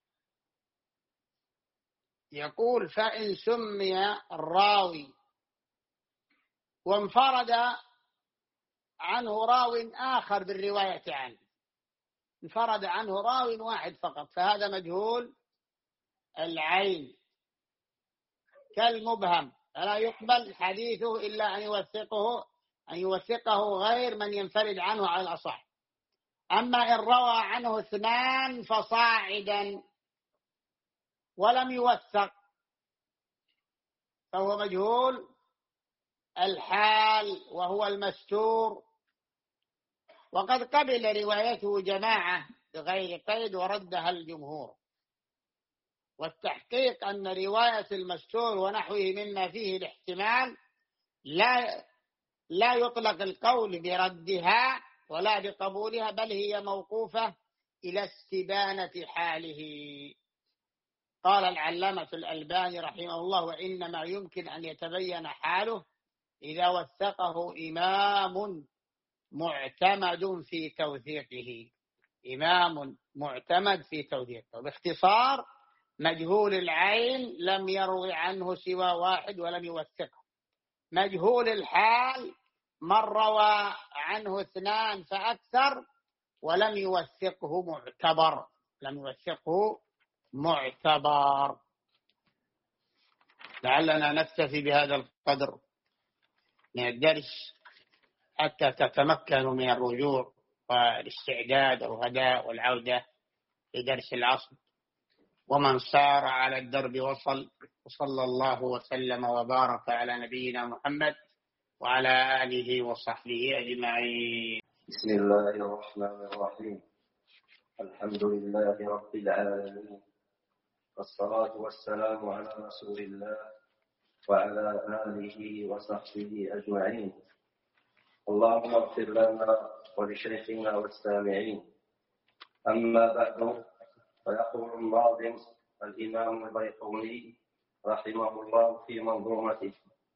Speaker 2: يقول: فإن سمي الراوي وانفرد عنه راو آخر بالرواية عنه، انفرد عنه راو واحد فقط، فهذا مجهول العين كالمبهم، فلا يقبل حديثه إلا أن يوثقه أن يوثقه غير من ينفرد عنه على الأصح. أما إن روى عنه اثنان فصاعدا ولم يوثق فهو مجهول الحال وهو المستور، وقد قبل روايته جماعة بغير قيد وردها الجمهور. والتحقيق أن رواية المستور ونحوه مما فيه الاحتمال لا لا يطلق القول بردها ولا بقبولها، بل هي موقوفة إلى استبانة حاله. قال العلامة الألباني رحمه الله: وإنما يمكن أن يتبين حاله إذا وثقه إمام معتمد في توثيقه. إمام معتمد في توثيقه. باختصار: مجهول العين لم يروي عنه سوى واحد ولم يوثقه. مجهول الحال من روى عنه اثنان فأكثر ولم يوثقه معتبر. لم يوثقه معتبر. لعلنا نكتفي بهذا القدر من الدرس حتى تتمكنوا من الرجوع والاستعداد والغداء والعودة لدرس العصر. ومن سار على الدرب وصل. وصلى الله وسلم وبارك على نبينا محمد وعلى آله وصحبه أجمعين.
Speaker 1: بسم الله الرحمن الرحيم. الحمد لله رب العالمين، والصلاة والسلام على رسول الله وعلى آله وصحبه أجمعين. اللهم اغفر لنا ولشيخنا والسامعين. أما بعد، فيقول الناظم الإمام البيقوني رحمه الله في منظومته: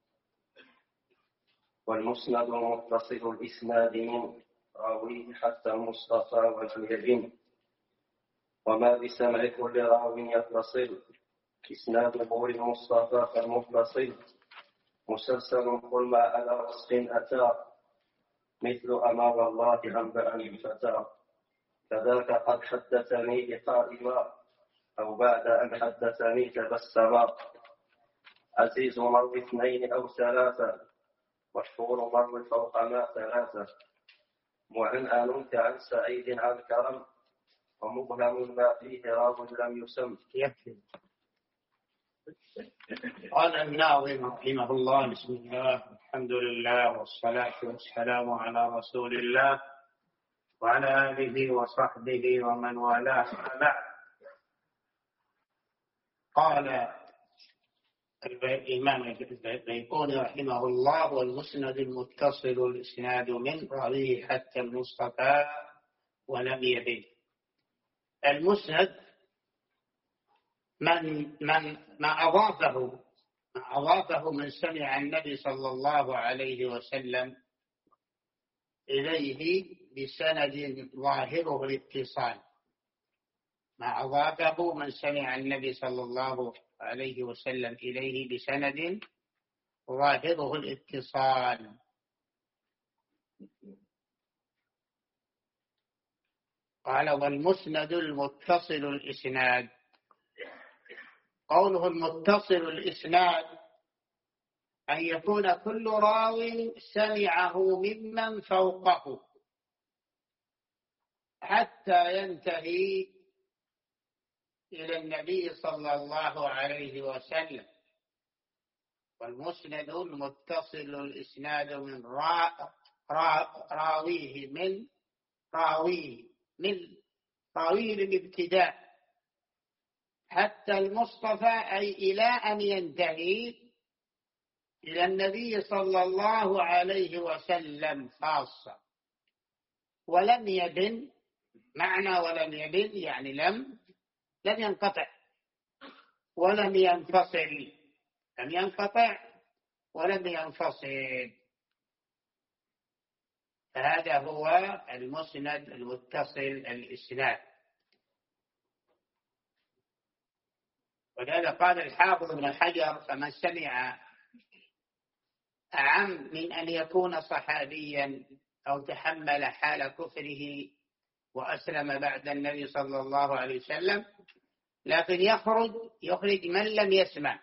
Speaker 1: والمسند متصل الإسناد من راويه حتى المصطفى ولم يبن، وما بسمع كل راو يتصل إسناده للمصطفى فالمتصل مسلسل قل ما على وصف أتى، مثل أمر الله أنبأني الفتى، كذاك قد حدثني قائما أو بعد أن حدثني تبسما، عزيز مر اثنين أو ثلاثة، مشهور مر فوق ما ثلاثة، معنعن كعن سعيد عن كرم، ومبهم ما فيه راو لم يسم.
Speaker 2: يكفي. قال الناظم رحمه الله: بسم الله، الحمد لله، والصلاة والسلام على رسول الله وعلى آله وصحبه ومن والاه. بعد، قال الإمام البيقوني رحمه الله: والمسند المتصل الإسناد من راويه حتى المصطفى ولم يبن. المسند من من ما أضافه ما أضافه من سمع النبي صلى الله عليه وسلم إليه بسند ظاهره الاتصال. ما أضافه من سمع النبي صلى الله عليه وسلم إليه بسند ظاهره الاتصال. قال: والمسند المتصل الإسناد. قوله المتصل الإسناد أن يكون كل راو سمعه ممن فوقه حتى ينتهي إلى النبي صلى الله عليه وسلم. والمسند المتصل الإسناد من را را راويه من راويه من راويه الابتداء حتى المصطفى، أي إلى أن ينتهي إلى النبي صلى الله عليه وسلم خاصة. ولم يبن، معنى ولم يبن يعني لم لم ينقطع ولم ينفصل، لم ينقطع ولم ينفصل. فهذا هو المسند المتصل الإسناد. ولهذا قال الحافظ ابن حجر: فمن سمع أعم من أن يكون صحابيا أو تحمل حال كفره وأسلم بعد النبي صلى الله عليه وسلم، لكن يخرج يخرج من لم يسمع،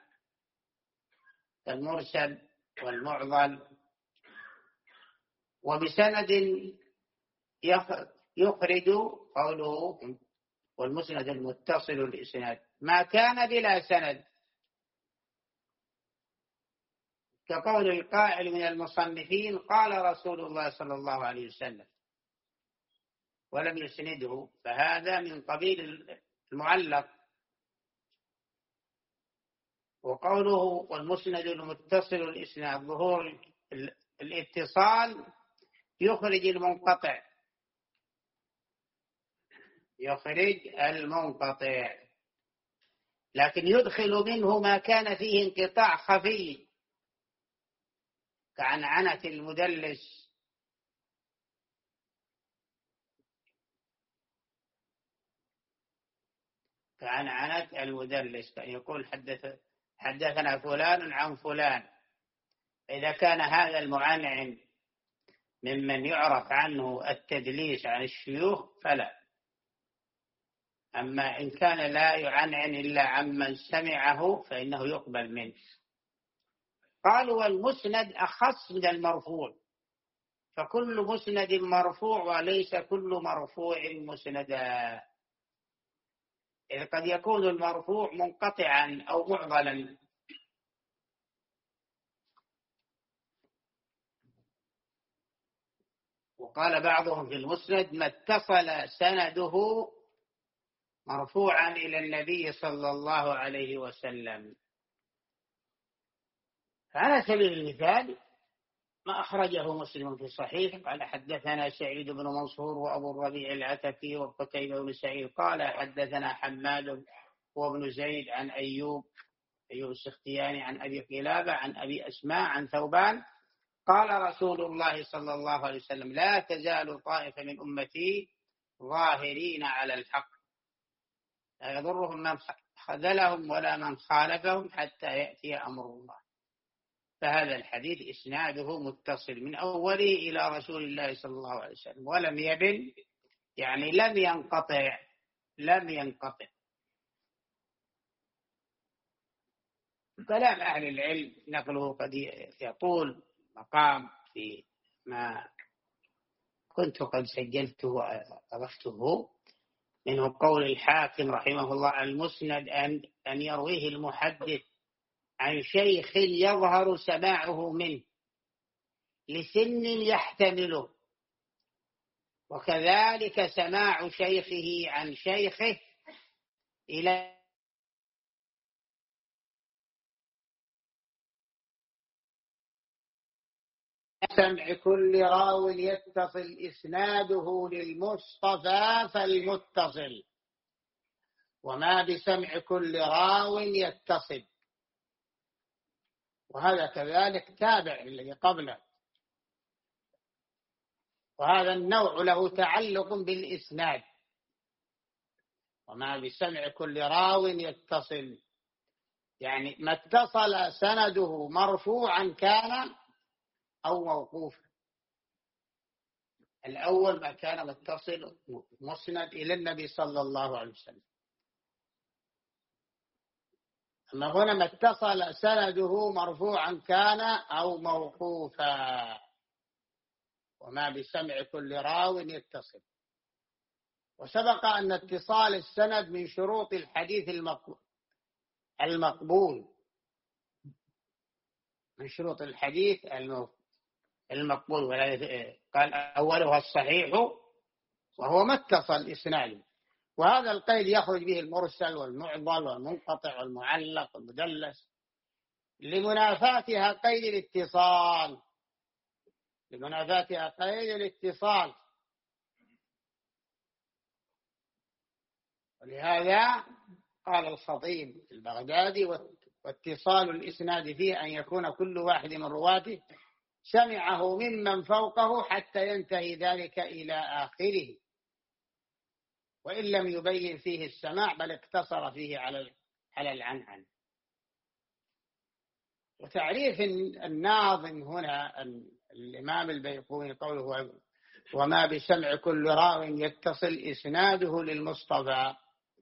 Speaker 2: المرسل والمعضل. وبسند يخرج قوله والمسند المتصل الإسناد ما كان بلا سند، كقول القائل من المصنفين: قال رسول الله صلى الله عليه وسلم، ولم يسنده، فهذا من قبيل المعلق. وقوله والمسند المتصل الإسناد ظهور الاتصال يخرج المنقطع يخرج المنقطع لكن يدخل منه ما كان فيه انقطاع خفي كعنعنة المدلس كعنعنة المدلس كان يقول حدث حدثنا فلان عن فلان. إذا كان هذا المعنعن ممن يعرف عنه التدليس عن الشيوخ فلا. أما إن كان لا يعنعن إلا عمن سمعه فإنه يقبل منه. قالوا: والمسند أخص من المرفوع، فكل مسند مرفوع وليس كل مرفوع مسندا، إذ قد يكون المرفوع منقطعا أو معضلا. وقال بعضهم في المسند ما اتصل سنده مرفوعا إلى النبي صلى الله عليه وسلم. فعلى سبيل المثال ما أخرجه مسلم في صحيح قال حدثنا سعيد بن منصور وأبو الربيع العتكي وقتيبة بن سعيد قال حدثنا حماد وابن زيد عن أيوب أيوب السختياني عن أبي قلابة عن أبي أسماء عن ثوبان قال رسول الله صلى الله عليه وسلم لا تزال طائفة من أمتي ظاهرين على الحق لا يضرهم من خذلهم ولا من خالفهم حتى يأتي أمر الله. فهذا الحديث إسناده متصل من أوله إلى رسول الله صلى الله عليه وسلم ولم يبن يعني لم ينقطع لم ينقطع. كلام أهل العلم نقله قد يطول مقام في ما كنت قد سجلته وأضفته منه قول الحاكم رحمه الله المسند أن أن يرويه المحدث عن شيخ يظهر سماعه منه لسن يحتمله وكذلك سماع شيخه عن شيخه إلى سمع كل راو يتصل إسناده للمصطفى فالمتصل وما بسمع كل راو يتصل. وهذا كذلك تابع للذي قبله. وهذا النوع له تعلق بالإسناد وما بسمع كل راو يتصل يعني ما اتصل سنده مرفوعا كان أو موقوفا. الأول ما كان متصل مسند إلى النبي صلى الله عليه وسلم. أما هنا ما اتصل سنده مرفوعا كان أو موقوفا وما بسمع كل راو يتصل. وسبق أن اتصال السند من شروط الحديث المقبول من شروط الحديث المقبول قال أولها الصحيح وهو ما اتصل إسناده. وهذا القيد يخرج به المرسل والمعضل والمنقطع والمعلق والمدلس لمنافاتها قيد الاتصال لمنافاتها قيد الاتصال. ولهذا قال الخطيب البغدادي واتصال الإسناد فيه أن يكون كل واحد من رواته سمعه ممن فوقه حتى ينتهي ذلك إلى آخره وإن لم يبين فيه السماع بل اقتصر فيه على على العنعن. وتعريف الناظم هنا الإمام البيقوني قوله وما بسمع كل راو يتصل إسناده للمصطفى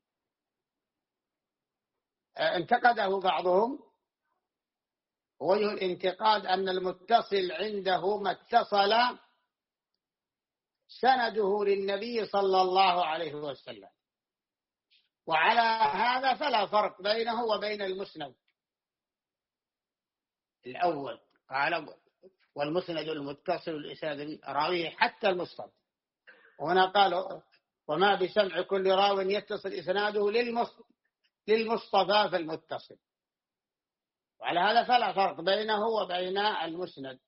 Speaker 2: انتقده بعضهم. وجه الانتقاد أن المتصل عنده ما اتصل سنده للنبي صلى الله عليه وسلم. وعلى هذا فلا فرق بينه وبين المسند الأول. قال والمسند المتصل الإسناد راويه حتى المصطفى. وهنا قالوا وما بسمع كل راو يتصل إسناده للمصطفى فالمتصل. وعلى هذا فلا فرق بينه وبين المسند.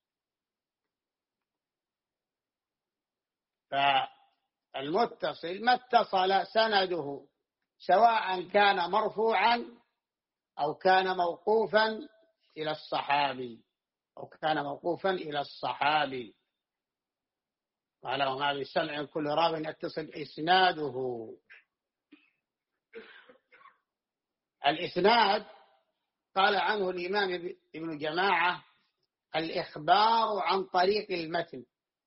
Speaker 2: فالمتصل ما اتصل سنده سواء كان مرفوعا أو كان موقوفا إلى الصحابي أو كان موقوفا إلى الصحابي. قال وما بسمع كل راو يتصل إسناده. الإسناد قال عنه الإمام ابن جماعة الإخبار عن طريق المتن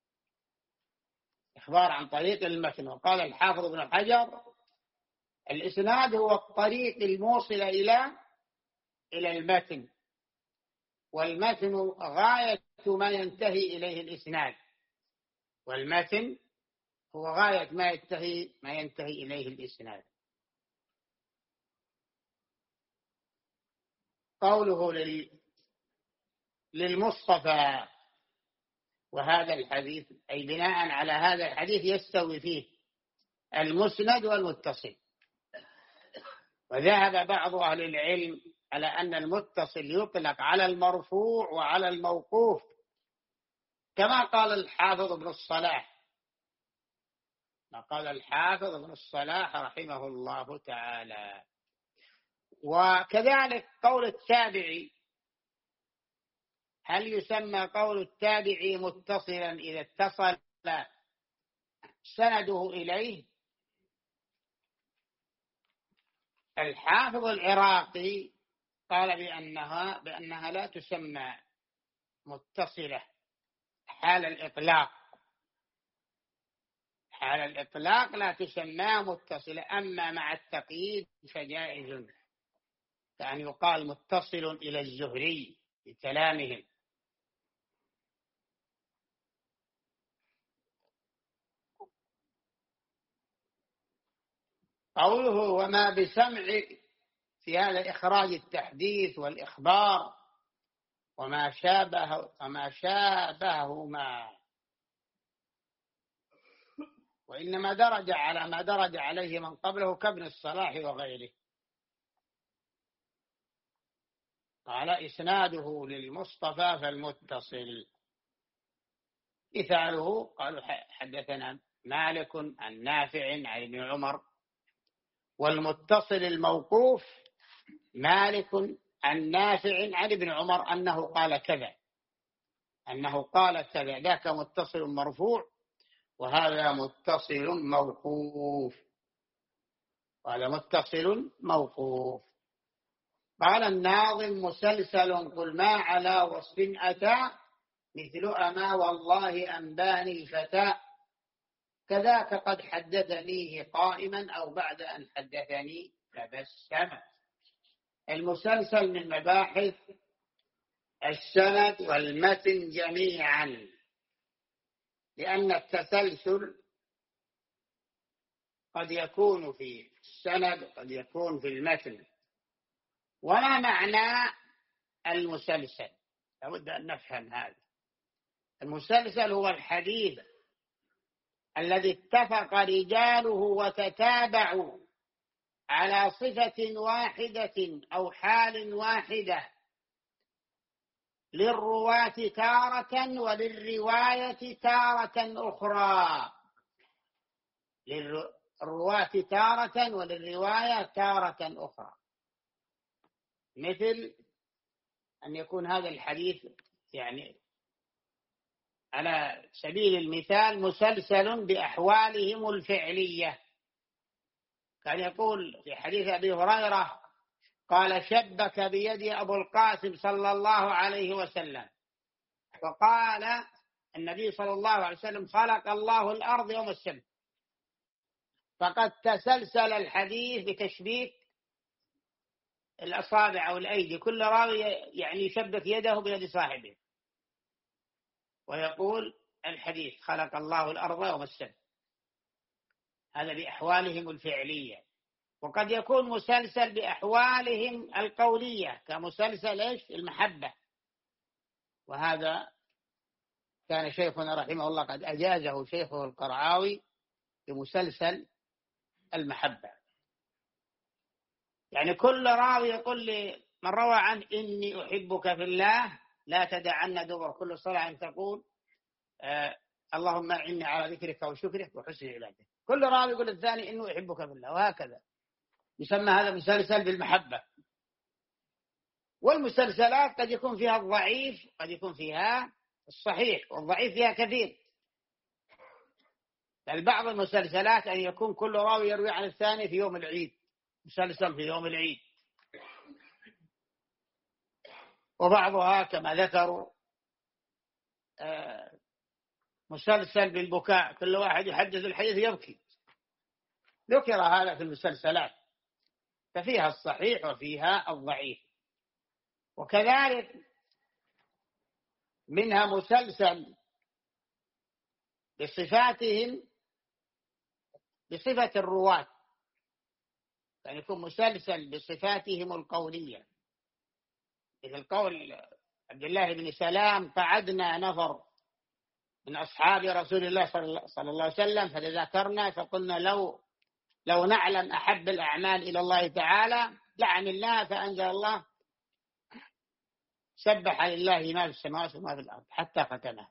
Speaker 2: إخبار عن طريق المتن. وقال الحافظ ابن حجر الإسناد هو الطريق الموصل إلى إلى المتن والمتن غاية ما ينتهي إليه الإسناد والمتن هو غاية ما ينتهي ما ينتهي إليه الإسناد. قوله للمصطفى وهذا الحديث أي بناء على هذا الحديث يستوي فيه المسند والمتصل. وذهب بعض أهل العلم على أن المتصل يطلق على المرفوع وعلى الموقوف، كما قال الحافظ ابن الصلاح ما قال الحافظ ابن الصلاح رحمه الله تعالى. وكذلك قول التابعي، هل يسمى قول التابعي متصلا إذا اتصل سنده إليه؟ الحافظ العراقي قال بأنها, بأنها لا تسمى متصلة حال الإطلاق، حال الإطلاق لا تسمى متصلة، أما مع التقييد فجائز، كأن يقال متصل إلى الزهري بكلامهم. قوله وما بسمع في هذا إخراج التحديث والإخبار وما شابه وما شابههما، وإنما درج على ما درج عليه من قبله كابن الصلاح وغيره. قال إسناده للمصطفى فالمتصل مثاله قالوا حدثنا مالك عن نافع عن ابن عمر، والمتصل الموقوف مالك عن نافع عن ابن عمر أنه قال كذا أنه قال كذا، ذاك متصل مرفوع وهذا متصل موقوف، وهذا متصل موقوف. قال الناظم مسلسل قل ما على وصف أتى مثل أما والله أنباني الفتى، كذاك قد حدثنيه قائما أو بعد أن حدثني تبسم. المسلسل من مباحث السند والمتن جميعا، لأن التسلسل قد يكون في السند قد يكون في المتن. وما معنى المسلسل؟ لابد أن نفهم هذا. المسلسل هو الحديث الذي اتفق رجاله وتتابعوا على صفة واحدة أو حال واحدة للرواة تارة وللرواية تارة أخرى، للرواة تارة وللرواية تارة أخرى، مثل أن يكون هذا الحديث يعني على سبيل المثال مسلسل بأحوالهم الفعلية، كان يقول في حديث أبي هريرة قال شبك بيدي أبو القاسم صلى الله عليه وسلم، وقال النبي صلى الله عليه وسلم خلق الله الأرض يوم السبت، فقد تسلسل الحديث بتشبيك الأصابع أو الأيدي، كل راوي يعني يشبك يده بيد صاحبه ويقول الحديث خلق الله الأرض يوم السبت، هذا بأحوالهم الفعلية. وقد يكون مسلسل بأحوالهم القولية كمسلسل إيش المحبة، وهذا كان شيخنا رحمه الله قد أجازه شيخه القرعاوي بمسلسل المحبة، يعني كل راوي يقول لي من روى عن إني أحبك في الله لا تدعن دبر كل صلاة أن تقول آه اللهم أعني على ذكرك وشكرك وحسن عبادتك، كل راوي يقول الثاني إنه أحبك في الله، وهكذا يسمى هذا مسلسل بالمحبة. والمسلسلات قد يكون فيها الضعيف قد يكون فيها الصحيح، والضعيف فيها كثير، بل بعض المسلسلات أن يكون كل راوي يروي عن الثاني في يوم العيد، مسلسل في يوم العيد، وبعضها كما ذكروا مسلسل بالبكاء، كل واحد يحدث الحديث يبكي، ذكر هذا في المسلسلات، ففيها الصحيح وفيها الضعيف. وكذلك منها مسلسل بصفاتهم بصفة الرواة، يعني يكون مسلسل بصفاتهم القولية، مثل قول عبد الله بن سلام قعدنا نفر من أصحاب رسول الله صلى الله عليه وسلم، فتذكرنا فقلنا لو لو نعلم أحب الأعمال إلى الله تعالى لعملناها، فأنزل الله سبح لله ما في السماوات وما في الأرض حتى ختمها.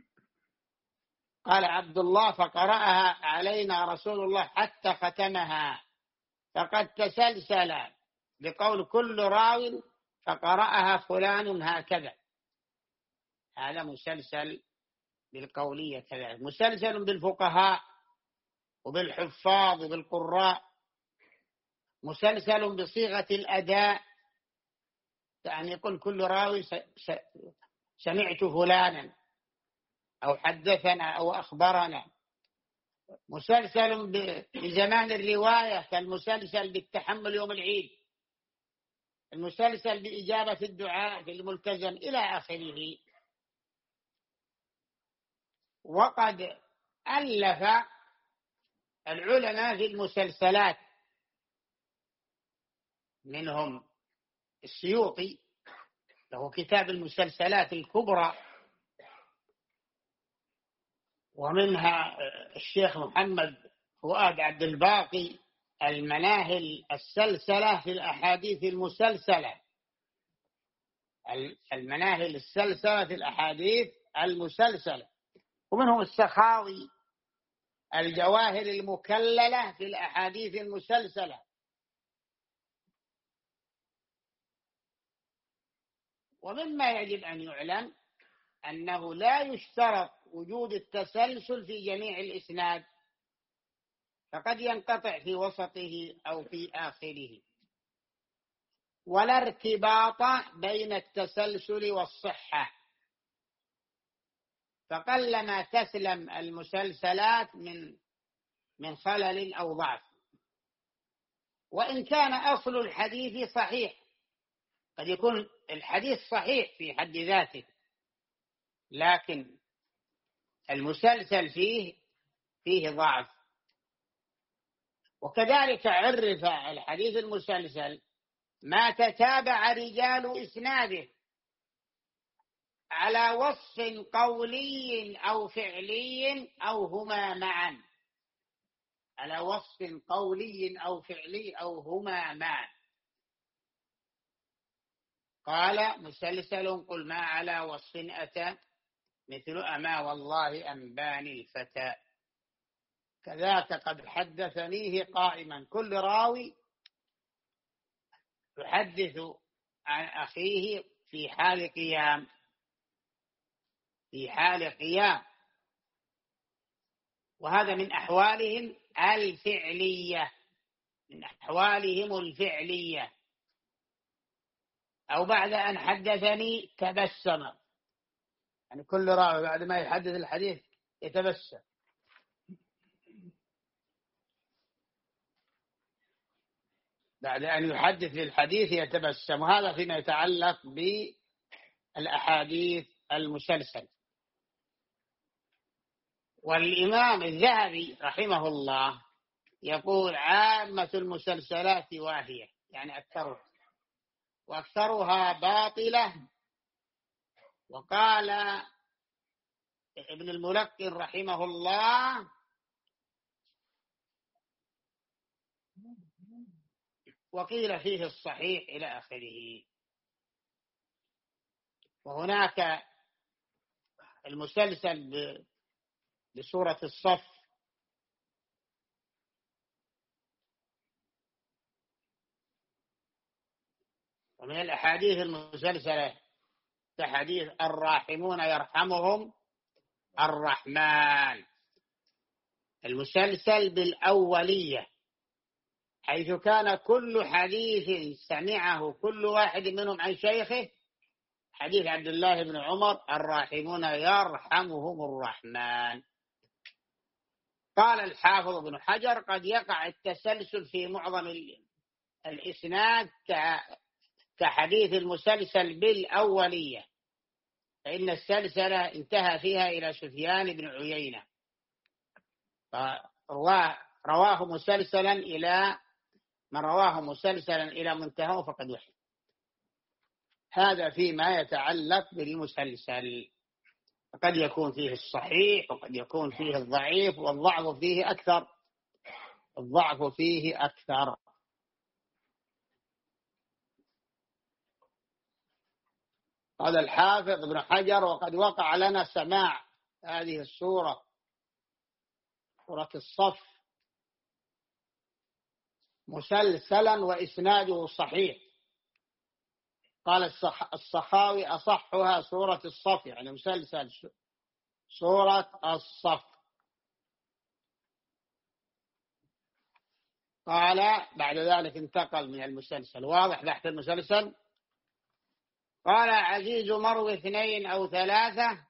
Speaker 2: قال عبد الله فقرأها علينا رسول الله حتى ختمها، فقد تسلسل بقول كل راو فقرأها فلان هكذا. هذا مسلسل بالقولية كذلك، مسلسل بالفقهاء وبالحفاظ وبالقراء، مسلسل بصيغة الأداء، يعني يقول كل راوي سمعت فلانا أو حدثنا أو أخبرنا. مسلسل بزمان الرواية كالمسلسل بالتحمل يوم العيد، المسلسل بإجابة الدعاء في الملتزم إلى آخره. وقد ألف العلماء في المسلسلات، منهم السيوطي له كتاب المسلسلات الكبرى، ومنها الشيخ محمد فؤاد عبد الباقي المناهل السلسلة في الأحاديث المسلسلة، المناهل السلسلة في الأحاديث المسلسلة. ومنهم السخاوي الجواهر المكللة في الأحاديث المسلسلة. ومما يجب أن يعلم أنه لا يشترط وجود التسلسل في جميع الإسناد، فقد ينقطع في وسطه أو في آخره، ولا ارتباط بين التسلسل والصحة، فقلما تسلم المسلسلات من من خلل أو ضعف. وإن كان أصل الحديث صحيح، قد يكون الحديث صحيح في حد ذاته، لكن المسلسل فيه فيه ضعف. وكذلك عرف الحديث المسلسل ما تتابع رجال إسناده على وصف قولي أو فعلي أو هما معا، على وصف قولي أو فعلي أو هما معا. قال مسلسل قل ما على وصف أتى مثل أما والله أنباني الفتى، كذاك قد حدثنيه قائما. كل راوي يحدث عن أخيه في حال قيام، في حال قيام، وهذا من أحوالهم الفعلية، من أحوالهم الفعلية. أو بعد أن حدثني تبسم، يعني كل راوي بعد ما يحدث الحديث يتبسم. بعد أن يحدث للحديث يتبسم، وهذا فيما يتعلق بالأحاديث المسلسل. والإمام الذهبي رحمه الله يقول عامة المسلسلات واهية، يعني أكثرها، وأكثرها باطلة. وقال ابن الملقن رحمه الله وقيل فيه الصحيح إلى آخره. وهناك المسلسل بسورة الصف، ومن الأحاديث المسلسلة كحديث الراحمون يرحمهم الرحمن، المسلسل بالأولية، حيث كان كل حديث سمعه كل واحد منهم عن شيخه. حديث عبد الله بن عمر الراحمون يرحمهم الرحمن. قال الحافظ بن حجر قد يقع التسلسل في معظم الإسناد كحديث المسلسل بالأولية، فإن السلسلة انتهى فيها إلى سفيان بن عيينة، رواه مسلسلا إلى من رواه مسلسلا إلى منتهى فقد وحي. هذا فيما يتعلق بالمسلسل. قد يكون فيه الصحيح وقد يكون فيه الضعيف، والضعف فيه أكثر الضعف فيه أكثر. قال الحافظ ابن حجر: وقد وقع لنا سماع هذه السورة، سورة الصف، مسلسلا وإسناده صحيح. قال السخاوي: أصحها سورة الصف، يعني مسلسل سورة الصف. قال بعد ذلك انتقل من المسلسل، واضح بحث المسلسل. قال: عزيز مروي اثنين أو ثلاثة.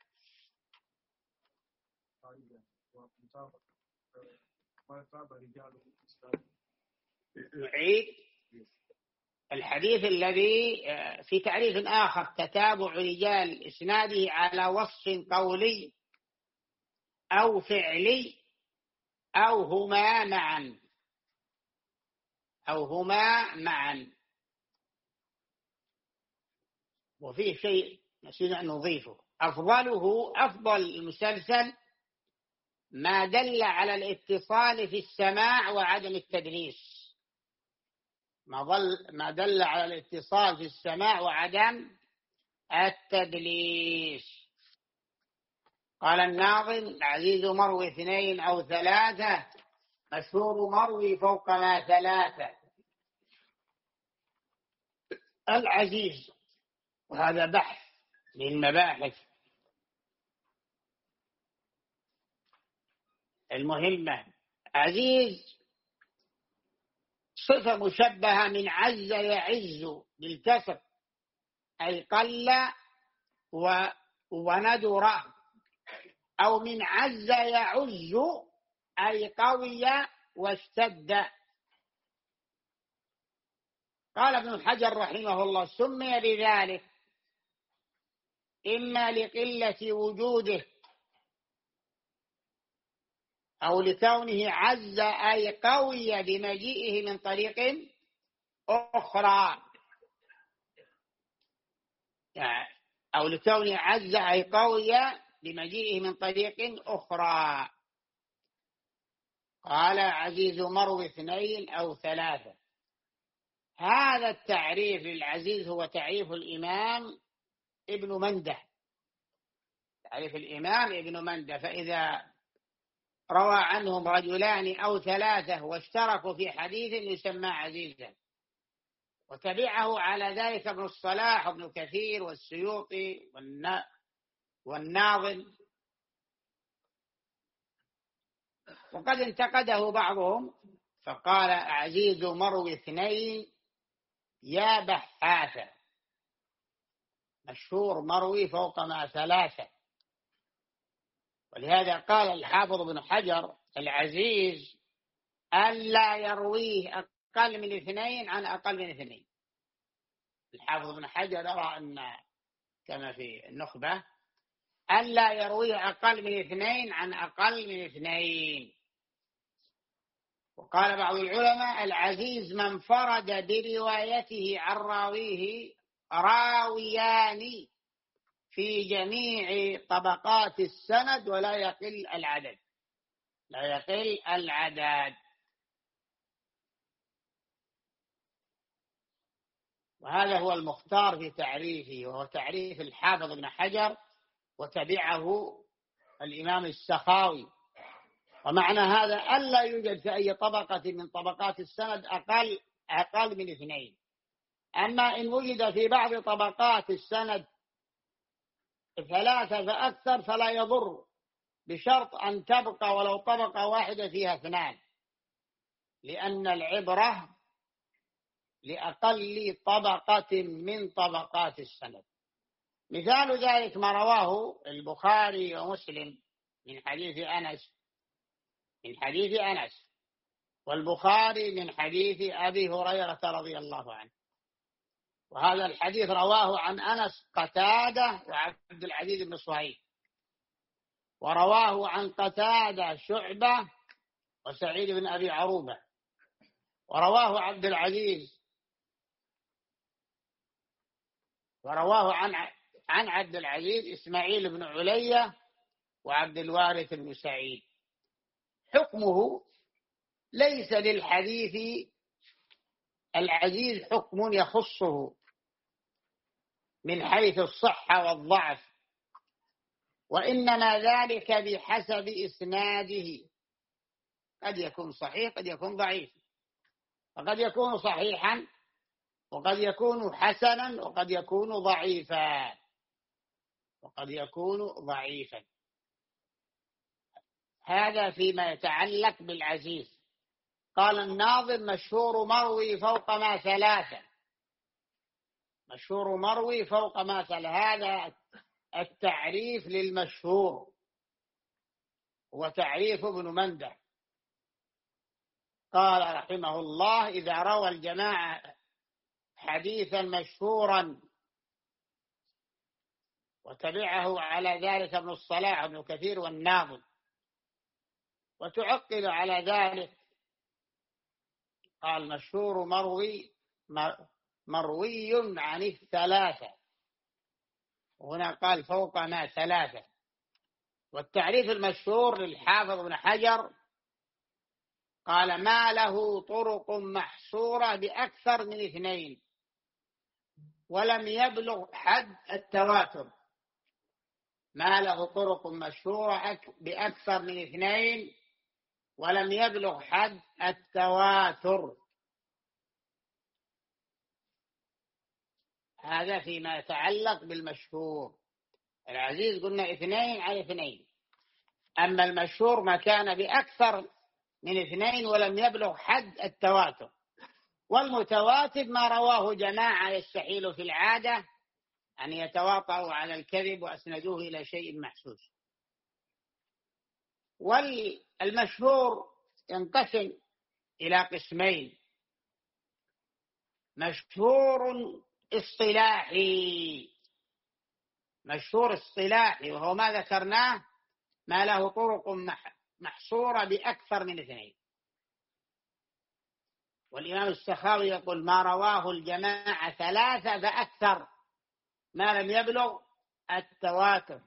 Speaker 2: نعيد الحديث الذي في تعريف آخر: تتابع رجال إسناده على وصف قولي أو فعلي أو هما معا أو هما معا. وفيه شيء نسينا أن نضيفه: أفضله أفضل المسلسل ما دل على الاتصال في السماع وعدم التدليس. ما, ضل ما دل على الاتصال في السماع وعدم التدليس. قال الناظم: عزيز مروي اثنين أو ثلاثة، مشهور مروي فوق ما ثلاثة. العزيز، وهذا بحث من مباحث المهمة. عزيز صفة مشبهة من عز يعز بالكسر، أي قل وندر، أو من عز يعز أي قوي واشتد. قال ابن الحجر رحمه الله: سمي بذلك إما لقلة وجوده أو لكونه عز أي قوي بمجيئه من طريق أخرى، يعني أو لكونه عز أي قوي بمجيئه من طريق أخرى. قال: عزيز مروي اثنين أو ثلاثة. هذا التعريف للعزيز هو تعريف الإمام ابن منده، تعريف الإمام ابن منده. فإذا روى عنهم رجلان أو ثلاثة واشتركوا في حديث يسمى عزيزا. وتبعه على ذلك ابن الصلاح وابن كثير والسيوطي والناظم. وقد انتقده بعضهم فقال: عزيز مروي اثنين يا بحاثة، مشهور مروي فوق ما ثلاثة. ولهذا قال الحافظ ابن حجر: العزيز ألا يرويه أقل من اثنين عن أقل من اثنين. الحافظ ابن حجر يرى أن كما في النخبة ألا يرويه أقل من اثنين عن أقل من اثنين. وقال بعض العلماء: العزيز من انفرد بروايته عن راويه راويان في جميع طبقات السند ولا يقل العدد لا يقل العدد. وهذا هو المختار في تعريفه، وهو تعريف الحافظ ابن حجر وتبعه الإمام السخاوي. ومعنى هذا ألا يوجد في أي طبقة من طبقات السند أقل أقل من اثنين. أما إن وجد في بعض طبقات السند ثلاثة فأكثر فلا يضر، بشرط أن تبقى ولو طبقة واحدة فيها اثنان، لأن العبرة لأقل طبقة من طبقات السند. مثال ذلك ما رواه البخاري ومسلم من حديث أنس من حديث أنس والبخاري من حديث أبي هريرة رضي الله عنه. وهذا الحديث رواه عن أنس قتادة وعبد العزيز بن صهيب، ورواه عن قتادة شعبة وسعيد بن أبي عروبة، ورواه عبد العزيز ورواه عن عن عبد العزيز إسماعيل بن علية وعبد الوارث بن سعيد. حكمه ليس للحديث العزيز حكم يخصه من حيث الصحة والضعف، وإنما ذلك بحسب إسناده، قد يكون صحيح قد يكون ضعيف، وقد يكون صحيحا وقد يكون حسنا وقد يكون ضعيفا وقد يكون ضعيفا. هذا فيما يتعلق بالعزيز. قال الناظم: مشهور مروي فوق ما ثلاثة. مشهور مروي فوق ما ثلاثة، هذا التعريف للمشهور، وتعريف ابن منده. قال رحمه الله: إذا روى الجماعة حديثا مشهورا وتبعه على ذلك ابن الصلاح وابن كثير والناظم، وتعقل على ذلك قال: مشهور مروي مروي عن الثلاثة، وهنا قال فوق ما ثلاثة. والتعريف المشهور للحافظ ابن حجر قال: ما له طرق محصورة بأكثر من اثنين ولم يبلغ حد التواتر. ما له طرق مشهورة بأكثر من اثنين ولم يبلغ حد التواتر. هذا فيما يتعلق بالمشهور. العزيز قلنا اثنين على اثنين، أما المشهور ما كان بأكثر من اثنين ولم يبلغ حد التواتر. والمتواتر ما رواه جماعة يستحيل في العادة أن يتواطؤوا على الكذب وأسندوه إلى شيء محسوس. والمشهور ينقسم إلى قسمين: مشهور اصطلاحي. مشهور اصطلاحي وهو ما ذكرناه، ما له طرق محصورة بأكثر من اثنين. والإمام السخاوي يقول: ما رواه الجماعة ثلاثة فأكثر ما لم يبلغ التواتر.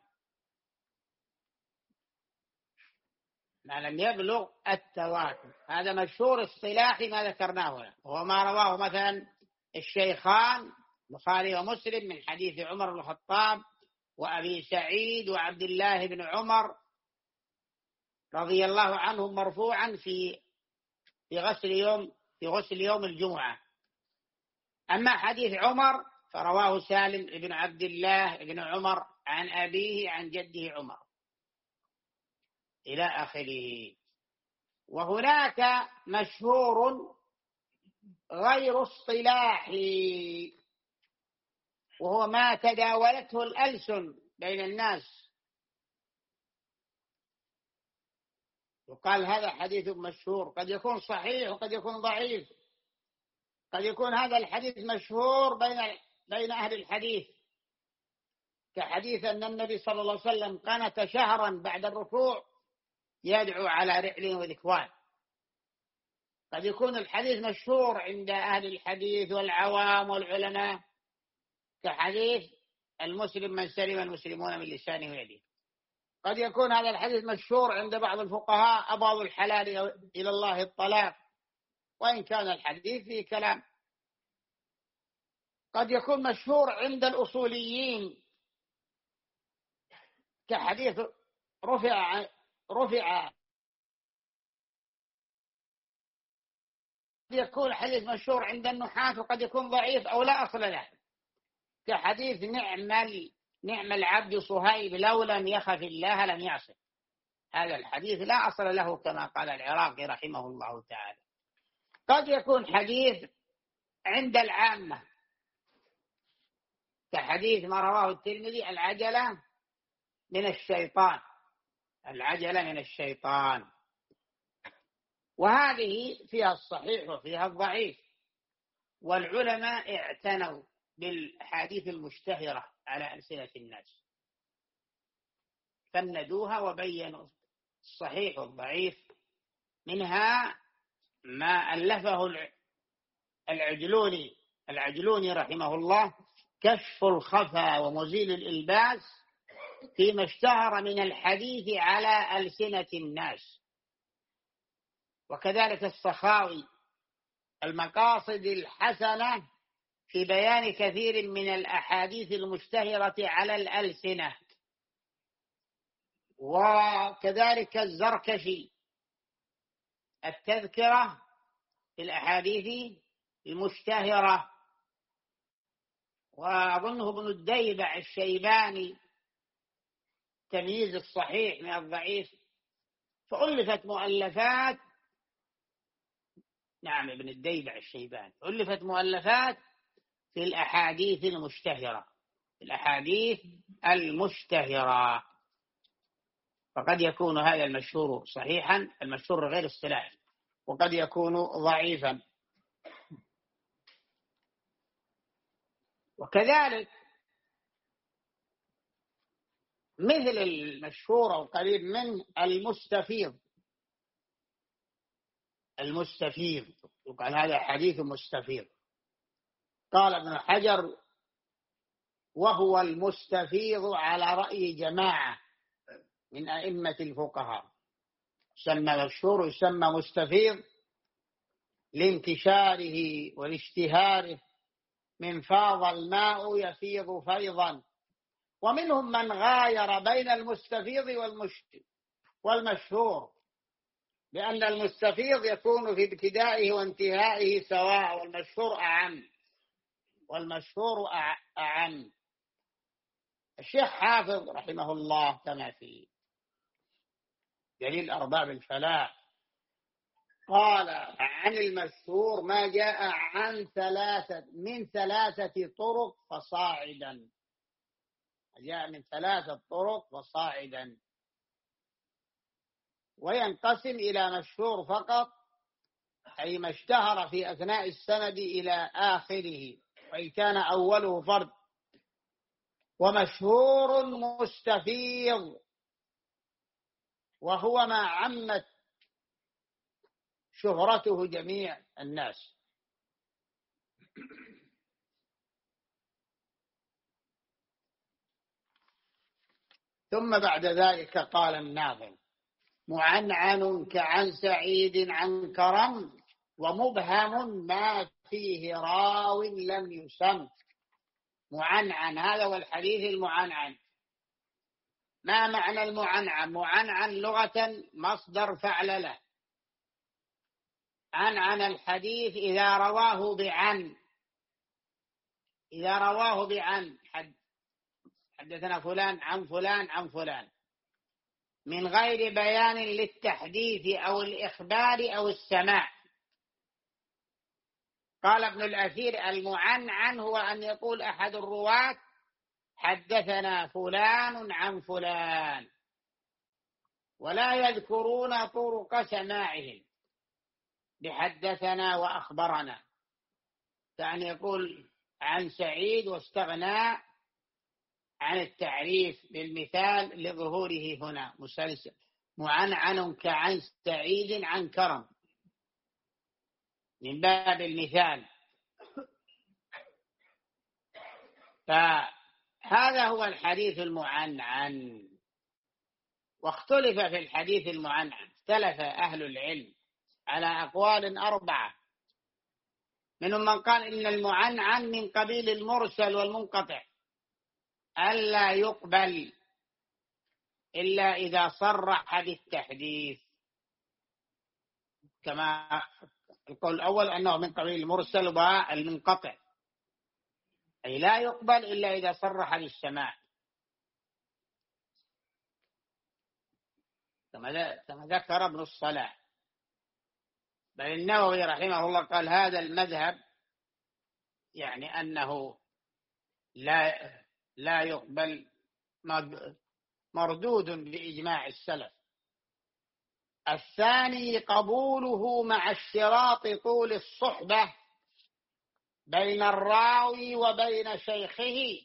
Speaker 2: ما لم يبلغ التواتر هذا مشهور اصطلاحي ما ذكرناه، وهو ما رواه مثلا الشيخان البخاري ومسلم من حديث عمر بن الخطاب وأبي سعيد وعبد الله بن عمر رضي الله عنهم مرفوعا في في غسل يوم في غسل يوم الجمعة. أما حديث عمر فرواه سالم بن عبد الله بن عمر عن أبيه عن جده عمر إلى آخره. وهناك مشهور غير اصطلاحي، وهو ما تداولته الألسن بين الناس، وقال هذا حديث مشهور. قد يكون صحيح وقد يكون ضعيف. قد يكون هذا الحديث مشهور بين بين أهل الحديث، كحديث أن النبي صلى الله عليه وسلم قنت شهرا بعد الركوع يدعو على رعل وذكوان. قد يكون الحديث مشهور عند أهل الحديث والعوام والعلماء، كحديث المسلم من سلم المسلمون من لسانه ويده. قد يكون هذا الحديث مشهور عند بعض الفقهاء: أبغض الحلال إلى الله الطلاق، وإن كان الحديث فيه كلام. قد يكون مشهور عند الأصوليين، كحديث رفع رفع قد يكون حديث مشهور عند النحاة، وقد يكون ضعيف أو لا أصل له، كحديث نعم نعم العبد صهيب لو لم يخف الله لم يعصه. هذا الحديث لا أصل له كما قال العراقي رحمه الله تعالى. قد يكون حديث عند العامة، كحديث ما رواه الترمذي: العجلة من الشيطان. العجلة من الشيطان. وهذه فيها الصحيح وفيها الضعيف. والعلماء اعتنوا بالحديث المشتهرة على ألسنة الناس، فندوها وبينوا الصحيح والضعيف. منها ما ألفه العجلوني العجلوني رحمه الله كشف الخفا ومزيل الإلباس فيما اشتهر من الحديث على ألسنة الناس. وكذلك السخاوي المقاصد الحسنة في بيان كثير من الأحاديث المشتهرة على الألسنة. وكذلك الزركشي التذكرة في الأحاديث المشتهرة. وأظنه ابن الديبع الشيباني تمييز الصحيح من الضعيف. فألفت مؤلفات، نعم ابن الديبع الشيباني، ألفت مؤلفات في الأحاديث المشتهرة، في الأحاديث المشتهرة. فقد يكون هذا المشهور صحيحا، المشهور غير اصطلاحي، وقد يكون ضعيفا. وكذلك مثل المشهور أو قريب من المستفيض، المستفيض يقال هذا حديث مستفيض. قال ابن حجر: وهو المستفيض على رأي جماعة من أئمة الفقهاء. يسمى مشهور، يسمى مستفيض لانتشاره والاشتهاره، من فاض الماء يفيض فيضا. ومنهم من غاير بين المستفيض والمشهور، لأن المستفيض يكون في ابتدائه وانتهائه سواء، والمشهور أعم، والمشهور أعم. الشيخ حافظ رحمه الله كما في دليل أرباب الفلاح قال عن المشهور ما جاء عن ثلاثة من ثلاثة طرق فصاعدا، جاء من ثلاثة طرق فصاعدا. وينقسم إلى مشهور فقط، أي ما اشتهر في أثناء السند إلى آخره وإن كان أوله فرد، ومشهور مستفيض وهو ما عمت شهرته جميع الناس. ثم بعد ذلك قال الناظم: معنعن كعن سعيد عن كرم، ومبهم ما فيه راو لم يسم. معنعن، هذا هو الحديث المعنعن. ما معنى المعنعن؟ معنعن لغة مصدر فعلله. عنعن الحديث إذا رواه بعن، إذا رواه بعن، حد حدثنا فلان عن فلان عن فلان، من غير بيان للتحديث أو الإخبار أو السماع. قال ابن الأثير: المعنعن هو أن يقول أحد الرواة حدثنا فلان عن فلان، ولا يذكرون طرق سماعهم بحدثنا وأخبرنا، كأن يقول عن سعيد واستغنى عن التعريف بالمثال لظهوره هنا مسلسل. معنعن كعن سعيد عن كرم، من باب المثال. فهذا هو الحديث المعنعن. واختلف في الحديث المعنعن، اختلف أهل العلم على أقوال أربعة. منهم من قال إن المعنعن من قبيل المرسل والمنقطع، ألا يقبل إلا إذا صرح بالتحديث، كما القول الأول أنه من قبيل المرسل والمنقطع، أي لا يقبل إلا إذا صرح بالسماع، كما ذكر ابن الصلاح. بل النووي رحمه الله قال هذا المذهب يعني أنه لا لا يقبل، مردود بإجماع السلف. الثاني قبوله مع اشتراط طول الصحبة بين الراوي وبين شيخه،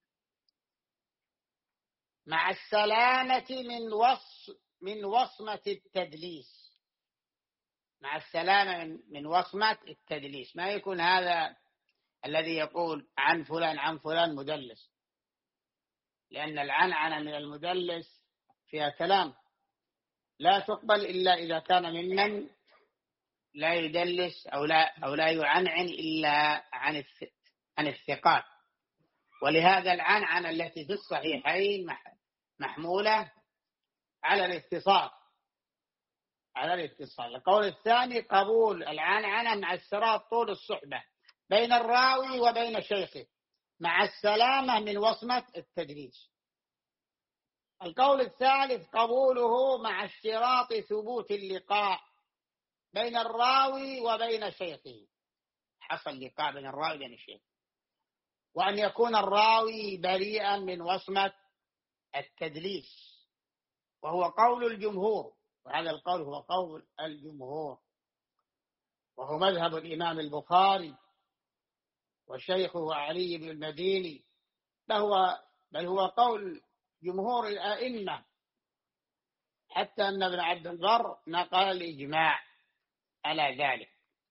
Speaker 2: مع السلامة من وص من وصمة التدليس، مع السلامة من, من وصمة التدليس. ما يكون هذا الذي يقول عن فلان عن فلان مدلس، لأن العنعنة من المدلس فيها كلام لا تقبل إلا إذا كان ممن لا يدلس أو لا أو لا يعنعن إلا عن عن الثقات. ولهذا العنعنة التي في الصحيحين محمولة على الاتصال على الاتصال. القول الثاني قبول العنعنة مع اشتراط طول الصحبة بين الراوي وبين شيخه مع السلامة من وصمة التدليس. القول الثالث قبوله مع اشتراط ثبوت اللقاء بين الراوي وبين شيخه، حصل لقاء بين الراوي وبين الشيخ، وأن يكون الراوي بريئا من وصمة التدليس، وهو قول الجمهور، وهذا القول هو قول الجمهور، وهو مذهب الإمام البخاري وشيخه علي بن المديني، بل هو, بل هو قول جمهور الأئمة، حتى أن ابن عبد البر نقل الإجماع على ذلك.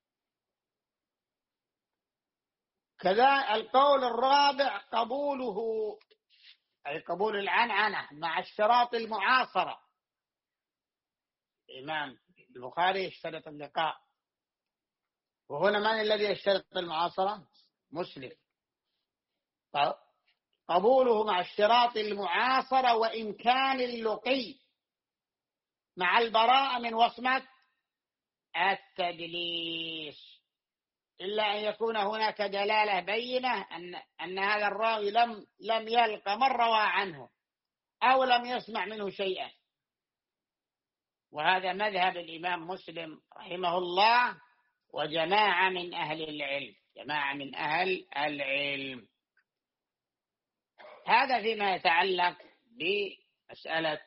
Speaker 2: كذا القول الرابع قبوله، أي قبول العنعنة مع اشتراط المعاصرة. الإمام البخاري اشترط اللقاء، وهنا من الذي يشترط المعاصرة؟ مسلم. قبوله مع اشتراط المعاصرة وإمكان اللقي مع البراءة من وصمة التدليس، إلا أن يكون هناك دلالة بينة أن أن هذا الراوي لم لم يلقى من روى عنه أو لم يسمع منه شيئا. وهذا مذهب الإمام مسلم رحمه الله وجماعة من أهل العلم، جماعة من أهل العلم. هذا فيما يتعلق بمسألة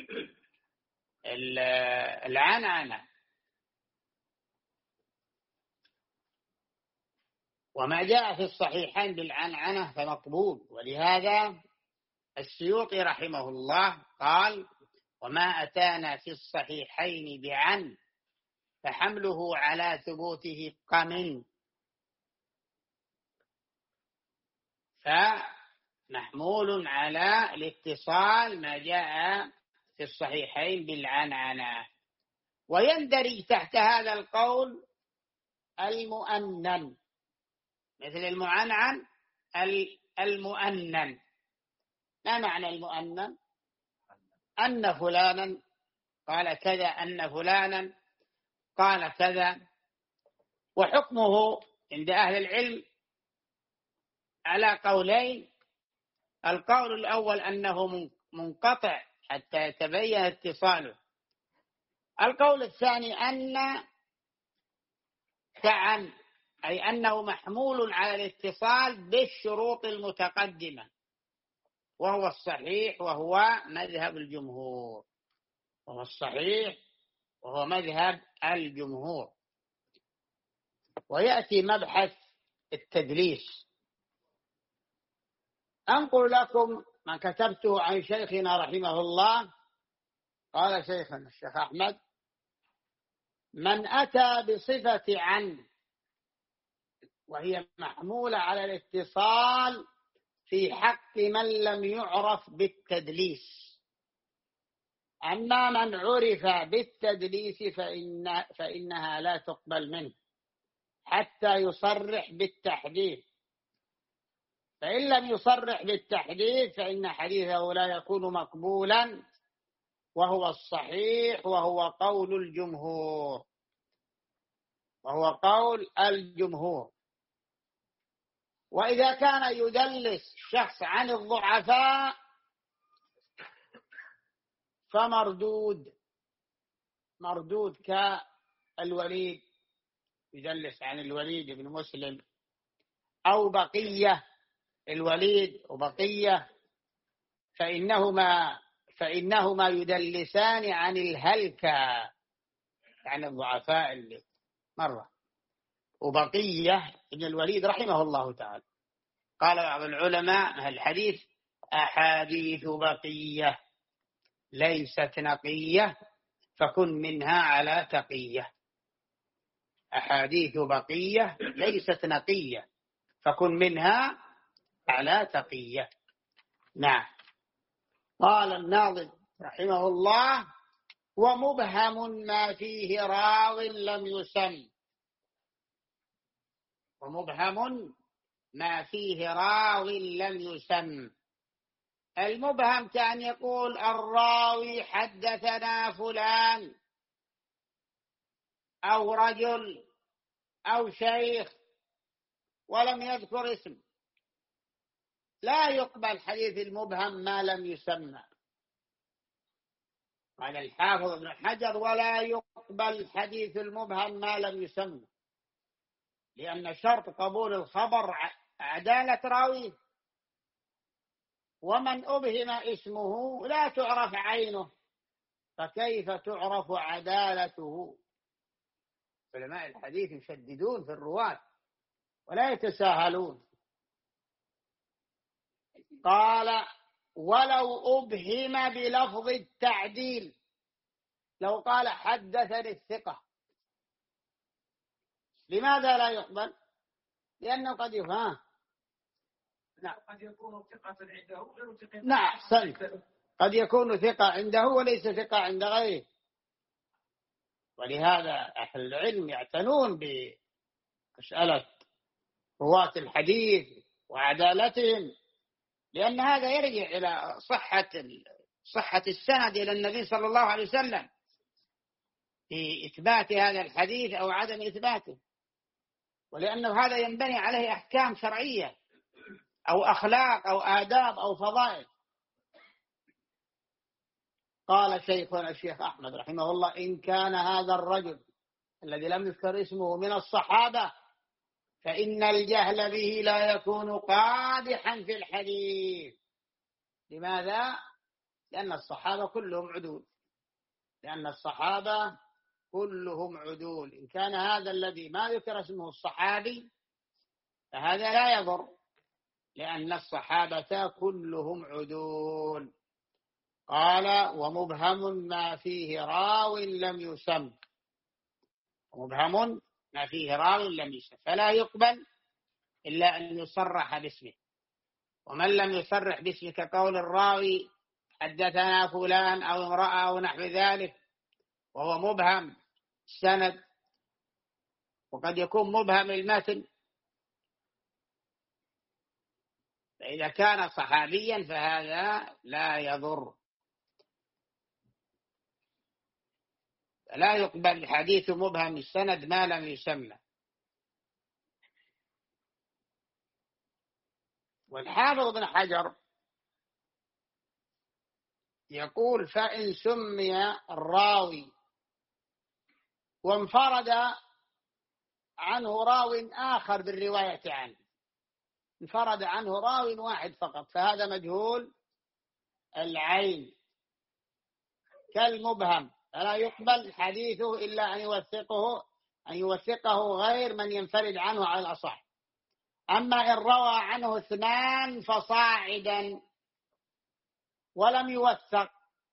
Speaker 2: العنعنة. وما جاء في الصحيحين بالعنعنة فمقبول، ولهذا السيوطي رحمه الله قال: وما أتانا في الصحيحين بعن فحمله على ثبوته قمن. فمحمول على الاتصال ما جاء في الصحيحين بالعنعنة. ويندرج تحت هذا القول المؤنن، مثل المعنعن المؤنن. ما معنى المؤنن؟ أن فلانا قال كذا، أن فلانا قال كذا. وحكمه عند أهل العلم على قولين: القول الأول أنه منقطع حتى يتبين اتصاله. القول الثاني أن كعن، أي أنه محمول على الاتصال بالشروط المتقدمة، وهو الصحيح وهو مذهب الجمهور وهو الصحيح وهو مذهب الجمهور. ويأتي مبحث التدليس. أنقل لكم ما كتبته عن شيخنا رحمه الله. قال شيخنا الشيخ أحمد: من أتى بصفة عن وهي محمولة على الاتصال في حق من لم يعرف بالتدليس، أما من عرف بالتدليس فإن فإنها لا تقبل منه حتى يصرح بالتحديث، فإن لم يصرح بالتحديث فإن حديثه لا يكون مقبولا، وهو الصحيح وهو قول الجمهور وهو قول الجمهور. وإذا كان يدلس شخص عن الضعفاء فمردود، مردود كالوليد، يدلس عن الوليد بن مسلم، أو بقية الوليد وبقية، فإنهما فإنهما يدلسان عن الهلكة، عن الضعفاء اللي مرة. وبقية ابن الوليد رحمه الله تعالى قال بعض العلماء: الحديث أحاديث بقية ليست نقية فكن منها على تقية. أحاديث بقية ليست نقية فكن منها على تقية. نعم. قال الناظم رحمه الله: ومبهم ما فيه راو لم يسم. ومبهم ما فيه راو لم يسم. المبهم كأن يقول الراوي حدثنا فلان أو رجل أو شيخ ولم يذكر اسم. لا يقبل حديث المبهم ما لم يسمى. قال الحافظ ابن حجر: ولا يقبل حديث المبهم ما لم يسمى، لأن شرط قبول الخبر عدالة راويه، ومن أبهم اسمه لا تعرف عينه، فكيف تعرف عدالته؟ علماء الحديث يشددون في الرواة ولا يتساهلون. قال: ولو أبهم بلفظ التعديل، لو قال حدثني الثقة، لماذا لا يقبل؟ لأنه قد يفهم. نعم. قد يكون ثقة عنده غير ثقة. نعم، سنت. قد يكون ثقة عنده وليس ثقة عند غيره. ولهذا أهل العلم يعتنون بمسألة رواة الحديث وعدالتهم، لأن هذا يرجع إلى صحة صحة السند إلى النبي صلى الله عليه وسلم في إثبات هذا الحديث أو عدم إثباته، ولأنه هذا ينبني عليه أحكام شرعية أو أخلاق أو آداب أو فضائل. قال شيخنا الشيخ أحمد رحمه الله: إن كان هذا الرجل الذي لم يذكر اسمه من الصحابة فإن الجهل به لا يكون قادحا في الحديث. لماذا؟ لأن الصحابة كلهم عدول. لأن الصحابة كلهم عدول. إن كان هذا الذي ما ذكر اسمه الصحابي فهذا لا يضر، لأن الصحابة كلهم عدول. قال: ومبهم ما فيه راو لم يسم. مبهم ما فيه راو لم يسم، فلا يقبل إلا أن يصرح باسمه. ومن لم يصرح باسمه كقول الراوي حدثنا فلان أو امرأة أو نحو ذلك، وهو مبهم السند، وقد يكون مبهم المتن. فإذا كان صحابيا فهذا لا يضر. لا يقبل حديث مبهم السند ما لم يسمى. والحافظ بن حجر يقول: فإن سمي الراوي وانفرد عنه راو آخر بالرواية عنه، انفرد عنه راو واحد فقط، فهذا مجهول العين كالمبهم، فلا يقبل حديثه إلا أن يوثقه أن يوثقه غير من ينفرد عنه على الأصح. أما إن روى عنه اثنان فصاعدا ولم يوثق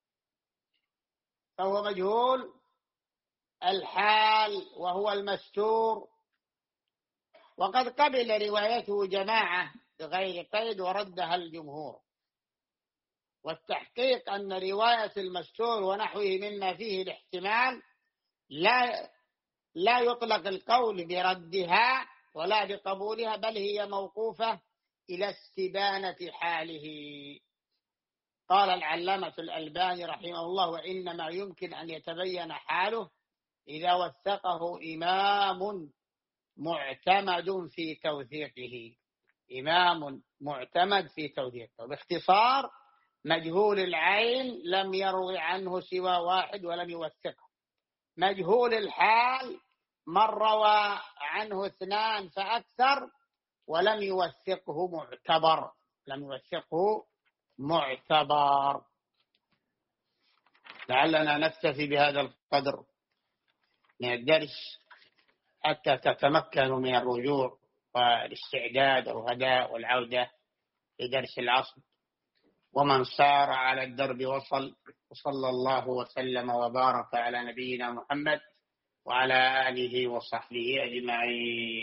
Speaker 2: فهو مجهول الحال وهو المستور، وقد قبل روايته جماعة بغير قيد وردها الجمهور. والتحقيق أن رواية المستور ونحوه مما فيه الاحتمال لا لا يطلق القول بردها ولا بقبولها، بل هي موقوفة إلى استبانة حاله. قال العلامة الألباني رحمه الله: وإنما يمكن أن يتبين حاله إذا وثقه إمام معتمد في توثيقه. إمام معتمد في توثيقه. باختصار: مجهول العين لم يروي عنه سوى واحد ولم يوثقه. مجهول الحال من روى عنه اثنان فأكثر ولم يوثقه معتبر لم يوثقه معتبر. لعلنا نكتفي بهذا القدر من الدرس حتى تتمكنوا من الرجوع والاستعداد والغداء والعودة لدرس العصر. ومن سار على الدرب وصل. وصلى الله وسلم وبارك على نبينا محمد وعلى آله وصحبه أجمعين.